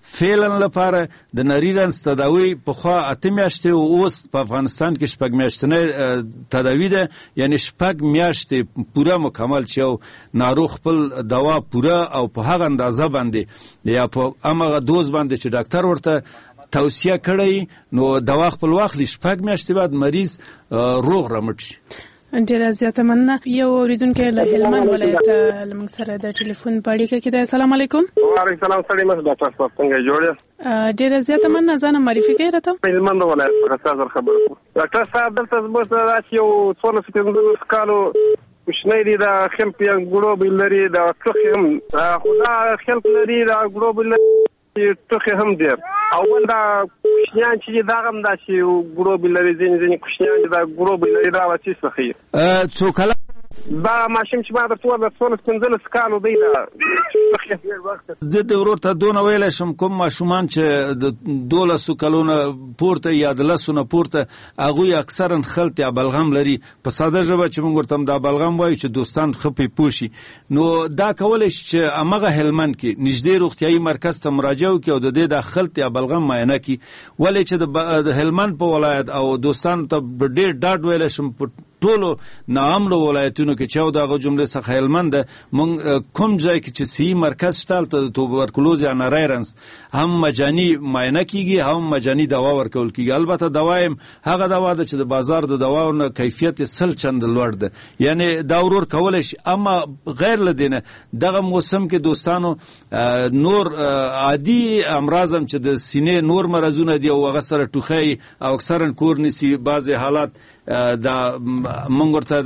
فعلا لپاره د نری رنځ تداوی په خوا 8 میاشتې او اوس په افغانستان کې 6 میاشتې تداوی ده، یعنی 6 میاشتې پوره مکمل چې ناروغ خپل دوا پوره او په هغه اندازه باندې یا په هغه دوز باندې چې ډاکټر ورته توصیه کړی نو دوا خپل واخلي، 6 میاشتې بعد مریض روغ رمټ شي. ډیره زیاته مننه. یو اوریدونکو له هلمند ولایت لمن سره د ټلیفون په اړیکه کې ده. السلام علیکم. وعلیکم السلام. سړی مې ډاکټر صاحب څنګه جوړه؟ ډیره زیاته مننه. ځان معرفي کړئ راته. هلمند ولایت څخه تاسو خبر کوم. ډاکټر صاحب دلته زموږ سره یو 14 کالو کوشنی دی دا خلک یې ګلوبل لري دا ټوخي هم خدا خلک لري دا ګلوبل ټوخي هم دی او ولدا کوشنیان چې دا هم دا چې ګلوبل لري ځینې کوشنیان دا ګلوبل لري دا وڅی څخه څو کله دا ماشوم چې ما د 15 کالو دی دا زه د ورور ته دونه ویلی شم کوم ماشومان چې د 12 کلونو پورته یا د 10 پورته هغوی اکثرا خلط یا بلغم لري په ساده ژبه چې موږ ورته دا بلغم وایو چې دوستان خپې پوشي نو دا کولی شي چې همغه هلمند کې نږدې روغتیایي مرکز ته مراجعه وکړي او د دې د خلط یا بلغم معاینه کړي ولې چې د هلمند په ولایت او دوستانو ته ډېر ډاډ ویلی شم په ټولو ناامنو ولایتونو کې چې دغه جملې څخه هلمند مونږ کوم ځای کې چې صحي مرکز شته د توبرکلوز یا نریرنس هم مجاني معاینه کیږي هم مجاني دوا ورکول کیږي. البته دوا هم هغه دوا ده چې د بازار د دواونو کیفیت سل چند لوړ ده یعنی دا ورور کولای شي اما غیر لدینه دغه موسم کې دوستانو نور عادي امراض هم چې د سینې نور مرزونه دي او هغه سره ټوخی او اکثرا کور نسی بعضی حالات دا مونږ ورته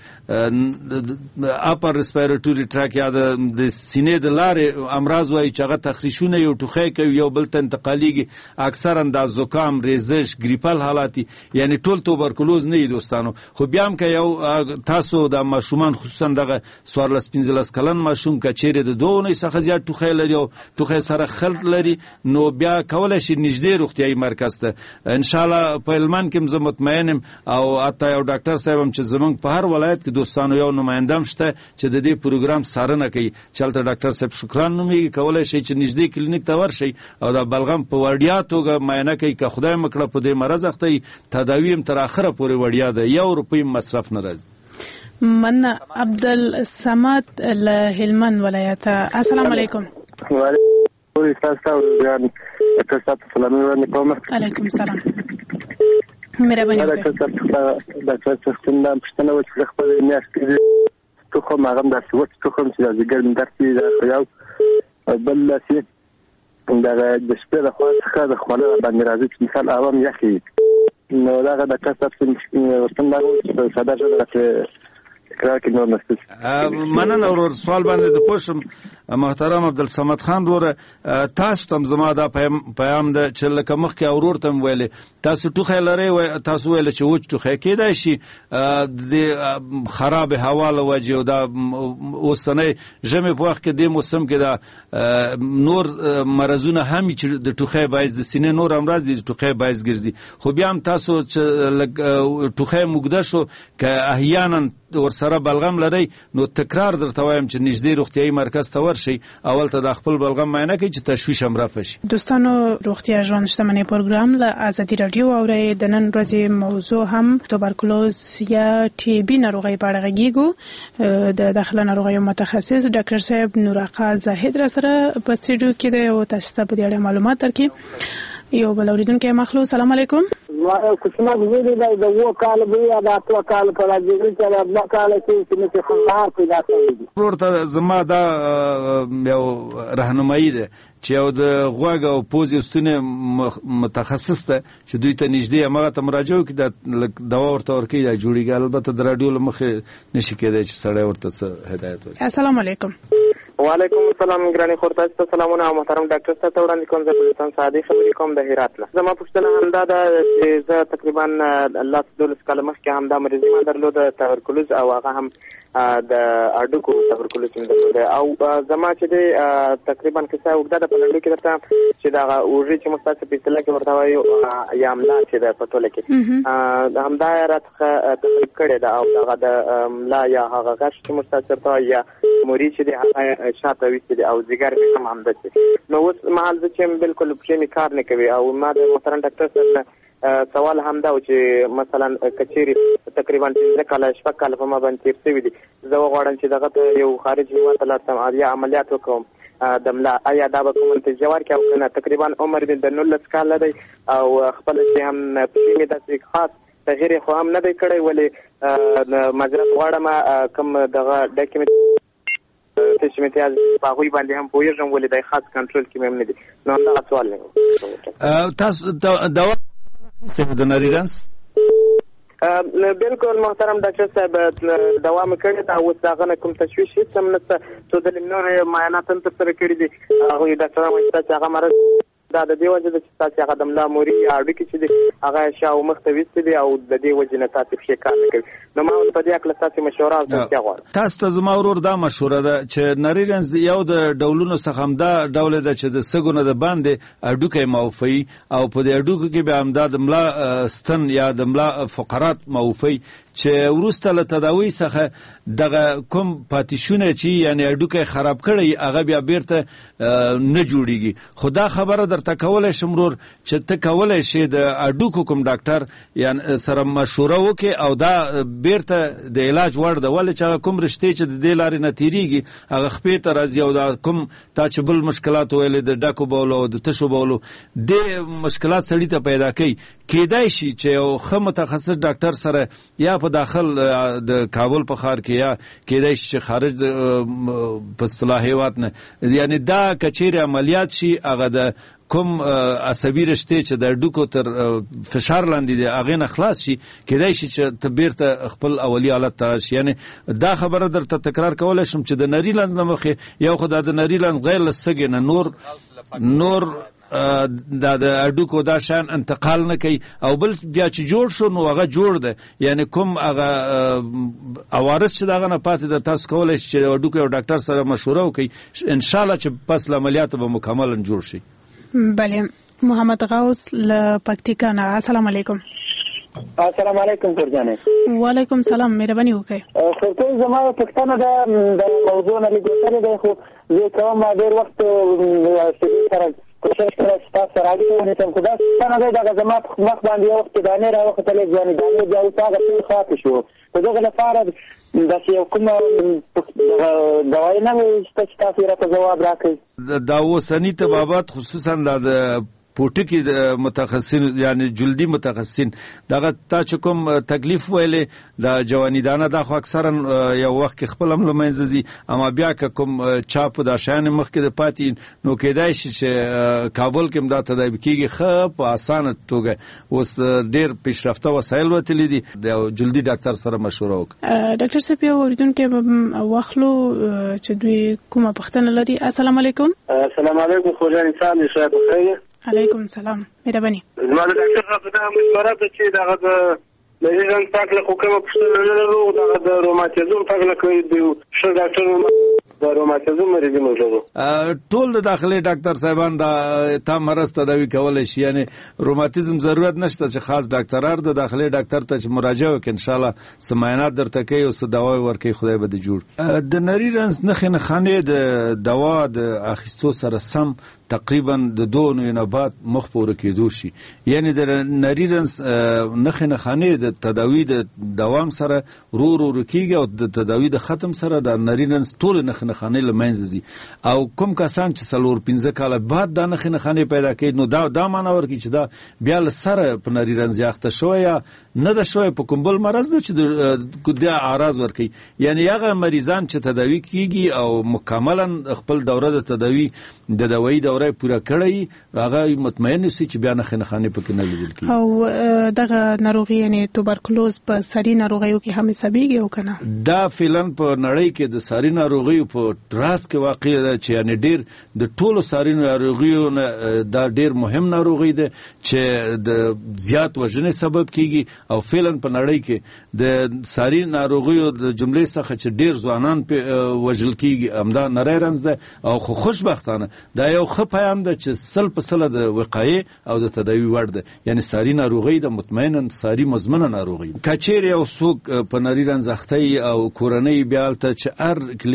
د اپر ریسپیریټوري ټریک یا د سینې د لارې امراض وایي چې هغه تخریشونه یو ټوخی کوي یو بل ته انتقالیږي اکثرا د زکام ریزش ګریپل حالاتي یعنی ټول توبرکلوز نه دي دوستانو خو بیا هم که یو تاسو د ماشومان خصوصا دغه 14-15 کلن ماشوم که چیرې د 2 اونۍ څخه زیات ټوخی لري او ټوخی سره خلط لري نو بیا کولی شي نږدې روغتیایي مرکز ته انشاءالله په هلمند کې زه مطمئن یم او حتی یو ډاکټر صاحب هم چې زمونږ په هر ولایت کې دوستانو یو نماینده هم شته چې د دې پروګرام څارنه کوي چې هلته ډاکټر صاحب شکران نومیږي کولی شي چې نږدې کلینیک ته ورشئ او د بلغم په وړیا توګه معاینه کوي که خدای مکړه په دې مرض اخته وي تداوي هم تر اخره پورې وړیا ده 1 روپۍ مصرف نه راځي. من عبدالصمد له هلمند ولایت. السلام علیکم. علیکم السلام. مهرباني وکړئ. ډاکټر صاحب دا پښتنه و چې خپل میاشتې تو خو ماغم د سوت تو خو چې د ګرم درتي دا یو بل لاسي دا د شپې د خوا څخه د خپل باندې راځي چې مثال عوام یخي نو دا د ډاکټر صاحب ورته دا ساده ژبه مننه ورور سوال باندې د پوښم محترم عبدالصمد خان وروره تاسو تم زما دا پیام ده چې لکه مخکې اورور تم ویلې تاسو ټوخی لرئ تاسو ویل چې وچ ټوخی کېدای شي د خراب هوا له وجې او دا اوسنۍ ژمي په وخت کې د موسم کې دا نور مرضونه هم چې د ټوخی باعث د سینې نور امراض دي د ټوخی باعث ګرځي خو بیا هم تاسو چې ټوخی موږده شو که احیانا ورسره بلغم لري نو تکرار درته وایم چې نږدې روغتیایي مرکز ته ورشئ اول ته د خپل بلغم معاینه کوي چې تشویش هم رفع شي. دوستانو روغتیا ژوند شتمنۍ پروګرام له ازادي رادیو اورئ د نن ورځې موضوع هم توبرکلوز یا ټي بي ناروغۍ په اړه غږیږو د داخله ناروغیو متخصص ډاکټر صاحب نورآقا زاهد را سره په سټډیو کې دی او تاسو ته په دې اړه معلومات درکړي. یو بل اوریدونکی مخلو سلام علیکم. کوچنی غوډه د 2 کال به یا د 8 کال په راځي چې د 2 کال کې چې خلار پیدا کوي ورته زما دا یو راهنمایي ده چې یو د غوږ او پوزې ستونې متخصص ته چې دوی ته نږدې هغه ته مراجعه وکړي د دوا ورته ورکوي دا جوړیږي البته د راډیو له مخې نشي کېدای چې سړی ورته څه هدایت ورکړي. السلام علیکم. وعلیکم السلام ګراني خورتاس ته سلامونه او محترم ډاکټر صاحب ته وړاندې کوم زه بلوچستان سعدي خبرې کوم د هرات نه. زما پوښتنه همدا ده چې زه تقریبا 12 کال مخکې همدا مرضي ما درلوده توبرکلوز او هغه هم د اډوکو توبرکلوز هم درلوده او زما چې دی تقریبا کیسه وګړه د پنځه کې درته چې دا اوږي چې مستاسو په اصطلاح کې ورته وایي یا املا چې د پټوله کې همدا راته تقریب کړی دا او هغه د املا یا هغه غش چې مستاسو ته یا موري چې د هغه شاته ویستي او ځګر مې هم همداسې نو اوس مهال زه چې بالکل پښې مې کار نه کوي او ما د محترم ډاکټر صاحب سوال همدا و چې مثلا کچېری تقریبا 15 کاله شپږ کاله په ما باندې تیر شوي دي زه وغواړم چې دغه یو خارج هېواد ته لاړ شم یا عملیات وکړم د ملا آیا دا به کوم انتظار کې او کنه تقریبا عمر مې د 19 کاله دی او خپل چې هم پښې مې داسې خاص تغییر خو هم نه دی کړی ولې معذرت غواړم کوم دغه ډاکومنټ چې مې تیاز په هغوی باندې هم پوهېږم ولې دی خاص کنټرول کې مې هم نه دي نو همدغه سوال دی. تاسو دوا د نریرنس بالکل محترم ډاکټر صاحب دوا مې کړې ده اوس هغه نه کوم تشویش هېڅ هم نشته څو ځلې نور معاینات هم ترسره کړي دي هغوی ډاکټران وایي چې هغه مرض دا د دې وجه ده چې تاسې هغه د ملا موري یا هډوکي چې دي هغه شا او مخ ته ویستي دي او د دې وجې نه تاسې پښې کار نه کوي نو ما اوس په دې هکله ستاسې مشوره او توصیه غواړم. تاسو ته زما ورور دا مشوره ده چې نریرنس یو د ډولونو څخه همدا ډول ده چې د سږو نه د باندې هډوکی معوفوي او په دې هډوکو کې بیا همدا د ملا ستن یا د ملا فقرات معوفوي چې وروسته له تداوی څخه دغه کوم پاتیشونه چې یعنی هډوکی خراب کړی هغه بیا بیرته نه جوړیږي خو دا خبره درته کولی شم ورور چې ته کولی شې د هډوکو کوم ډاکټر یعنی سره مشوره وکړې او دا بیرته د علاج وړ ده ولې چې هغه کوم رشتې چې د دې لارې نه تېرېږي هغه خپې ته راځي او دا کوم تا چې بل مشکلات ویلې د ډکو بولو او د تشو بولو دې مشکلات سړي ته پیدا کوي کېدای شي چې یو ښه متخصص ډاکټر سره یا په داخل د کابل په ښار کې یا کېدای شي چې خارج په اصطلاح هېواد نه یعنی دا کچېرې عملیات شي هغه د کوم عصبي رشتې چې د هډوکو تر فشار لاندې دي هغې نه خلاص شي کېدای شي چې ته بیرته خپل اولي حالت ته راشي یعنی دا خبره درته تکرار کولی شم چې د نري لنز نه مخکې یو خو دا د نري لنز غیر له سږې نه نور دا د هډوکو دا شان انتقال نه کوي او بل بیا چې جوړ شو نو هغه جوړ ده یعنی کوم هغه عوارض چې دغه نه پاتې ده تاسو کولی شئ چې هډوکو یو ډاکټر سره مشوره وکړئ انشاءالله چې پس له عملیاتو به مکملا جوړ شي. بله محمد غوث له پکتیکا نه السلام علیکم. السلام علیکم فرجانه. وعلیکم سلام مهرباني وکړئ. خو ته زما پښتنه د موضوع نه لګوتره ده خو زه کوم ډېر وخت سره کوشش کړم چې تاسو راځئ ونیسم خو دا څنګه دی دغه زما مخ باندې یو وخت دانې راوختلې ځواني دانې بیا اوس هغه ټول خاطې شو په دغه لپاره داسې یو کومه دوایي نه وي چې تاسو یې راته ځواب راکړئ. دا اوسني طبابت خصوصا د پوټکی د متخصصین یعنی جلدی متخصصین دغه تا چې کوم تکلیف ویلې د جوانی دانه دا خو اکثرا یو وخت کې خپل هم لمنځه ځي اما بیا که کوم چاپ د شان مخکې د پاتې نو کېدای شي چې کابل کې دا تداوی کیږي خو په اسانه توګه اوس ډیر پیشرفته وسایل وتلي دي د جلدی ډاکټر سره مشوره وکړه. ډاکټر صاحب یو اوریدونکو واخلو چې دوی کومه پوښتنه لري. السلام علیکم. السلام علیکم خو جان انسان دې شاید بخیر. علیکم سلام مهرباني. زما د ډاکټر صاحب دا مشوره ده چې دغه د نریرنس تکله خو کومه پوښتنه نه لرو دغه د روماتیزم تکله کوي د ښه ډاکټر د روماتیزم مریض موجودو ټول د داخلي ډاکټر صاحبان دا تا مرض تداوی کولی شي یعنی روماتیزم ضرورت نشته چې خاص ډاکټرار د داخلي ډاکټر ته چې مراجعه وکړي ان شاء الله سماینات درته کوي او څه دوا ورکوي خدای به دې جوړ. د نریرنس نښې نښانې د دوا د اخیستو سره سم تقریبا د 2 نه بعد مخ پورې کېدو شي یعنی د نریرنس نښې نښانې د تداوی د دوام سره رو کېږي او د تداوی د ختم سره د نریرنس ټول نښې نښانې له منځه ځي او کوم کسان چې 4-5 کاله بعد دا نښې نښانې پیدا کوي نو دا معنا ورکوي چې دا بیا له سره په نریرنس یاخته شوی یا نه ده شوی په کوم بل مرض ده چې د اعراض ورکوي یعنی هغه مریضان چې تداوی کېږي او مکملا خپل دوره د تداوی د دوایي دوره پوره کړی هغه مطمئن شي چې بیا نښې نښانې پکې نه لیدل کېږي. او دغه ناروغي یعنی توبرکلوز په ساري ناروغیو کې هم حسابېږي او که نه؟ دا فعلا په نړۍ کې د ساري ناروغیو په راس کې واقع ده چې یعنی ډېر د ټولو ساري ناروغیو نه دا ډېر مهم ناروغي ده چې د زیات وژنې سبب کېږي او فعلا په نړۍ کې د ساري ناروغیو د جملې څخه چې ډېر ځوانان وژل کېږي همدا نریرنس ده او خو خوشبختانه دا یو ښه پیام ده چې 100% د وقایې او د تداوی وړ ده یعنی ساري ناروغي ده مطمئنا ساري مزمنه ناروغي کچېرې یو څوک په نریرنس اخته او کورنۍ بیا هلته چې هر کلینیک ته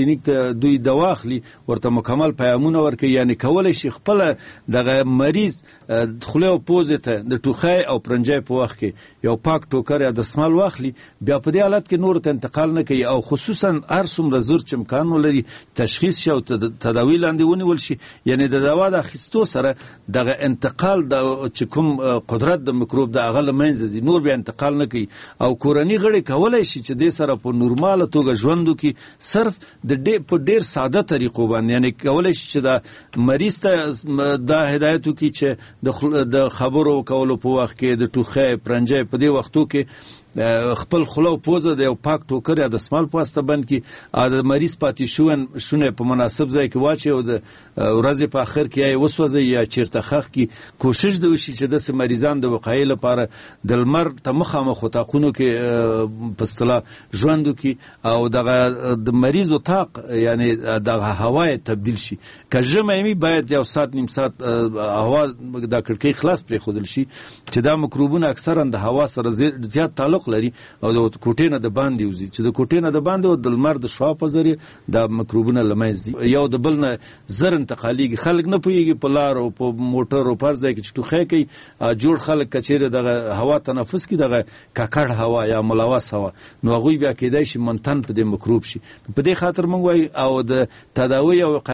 دوی دوا اخلي ورته مکمل پیغامونه ورکوي، یعنی کولای شي خپل دغه مریض خوله او پوزې ته د ټوخی او پرنجۍ په وخت کې یو پاک ټوکر یا دستمال واخلي، بیا په دې حالت کې نور ته انتقال نه کوي، او خصوصا هر څومره زر چې امکان ولري تشخیص شي او تداوی لاندې ونیول شي، یعنی د دوا د اخیستو سره دغه انتقال د چې کوم قدرت د میکروب د هغه له منځه ځي، نور بیا انتقال نه کوي. او کورني غړي کولای شي چې دې سره په نورماله توګه ژوند وکړي، صرف په ډېر ساده طریقو باندې، یعنی کولای شي چې د مریض ته دا هدایت وکړي چې د خبرو کولو په وخت کې د ټوخی پرنجۍ په دې وختو کې خپل خوله او پوزه د یو پاک ټوکر یا د دستمال په واسطه بند کړي، او د مریض پاتې شونې په مناسب ځای کې واچوي او د ورځې په آخر کې یا یې وسوځي یا چیرته ښخ کړي. کوشش د وشي چې داسې مریضان د وقایې لپاره د لمر ته مخامخ اتاقونو کې په اصطلاح ژوند وکړي، او دغه د مریض اتاق یعنی دغه هوا یې تبدیل شي. که ژمی وي باید یو ساعت نیم ساعت هوا د کړکۍ خلاص پرېښودل شي چې دا میکروبونه اکثرا د هوا سره زیات تعلق لري او د کوټې نه د باندې وځي، چې د کوټې نه د باندې او د لمر د شعاع په ذریعه د میکروبونه له منځه ځي، یو د بل نه زر انتقالیږي. خلک نه پوهېږي په لار او په موټر او په هر ځای کې چې ټوخی کوي، جوړ خلک که چېرې دغه هوا تنفس کړي، دغه ککړ هوا یا ملوث هوا، نو هغوی بیا کېدای شي منتن په دې میکروب شي. په دې خاطر موږ وایو او د تداوی او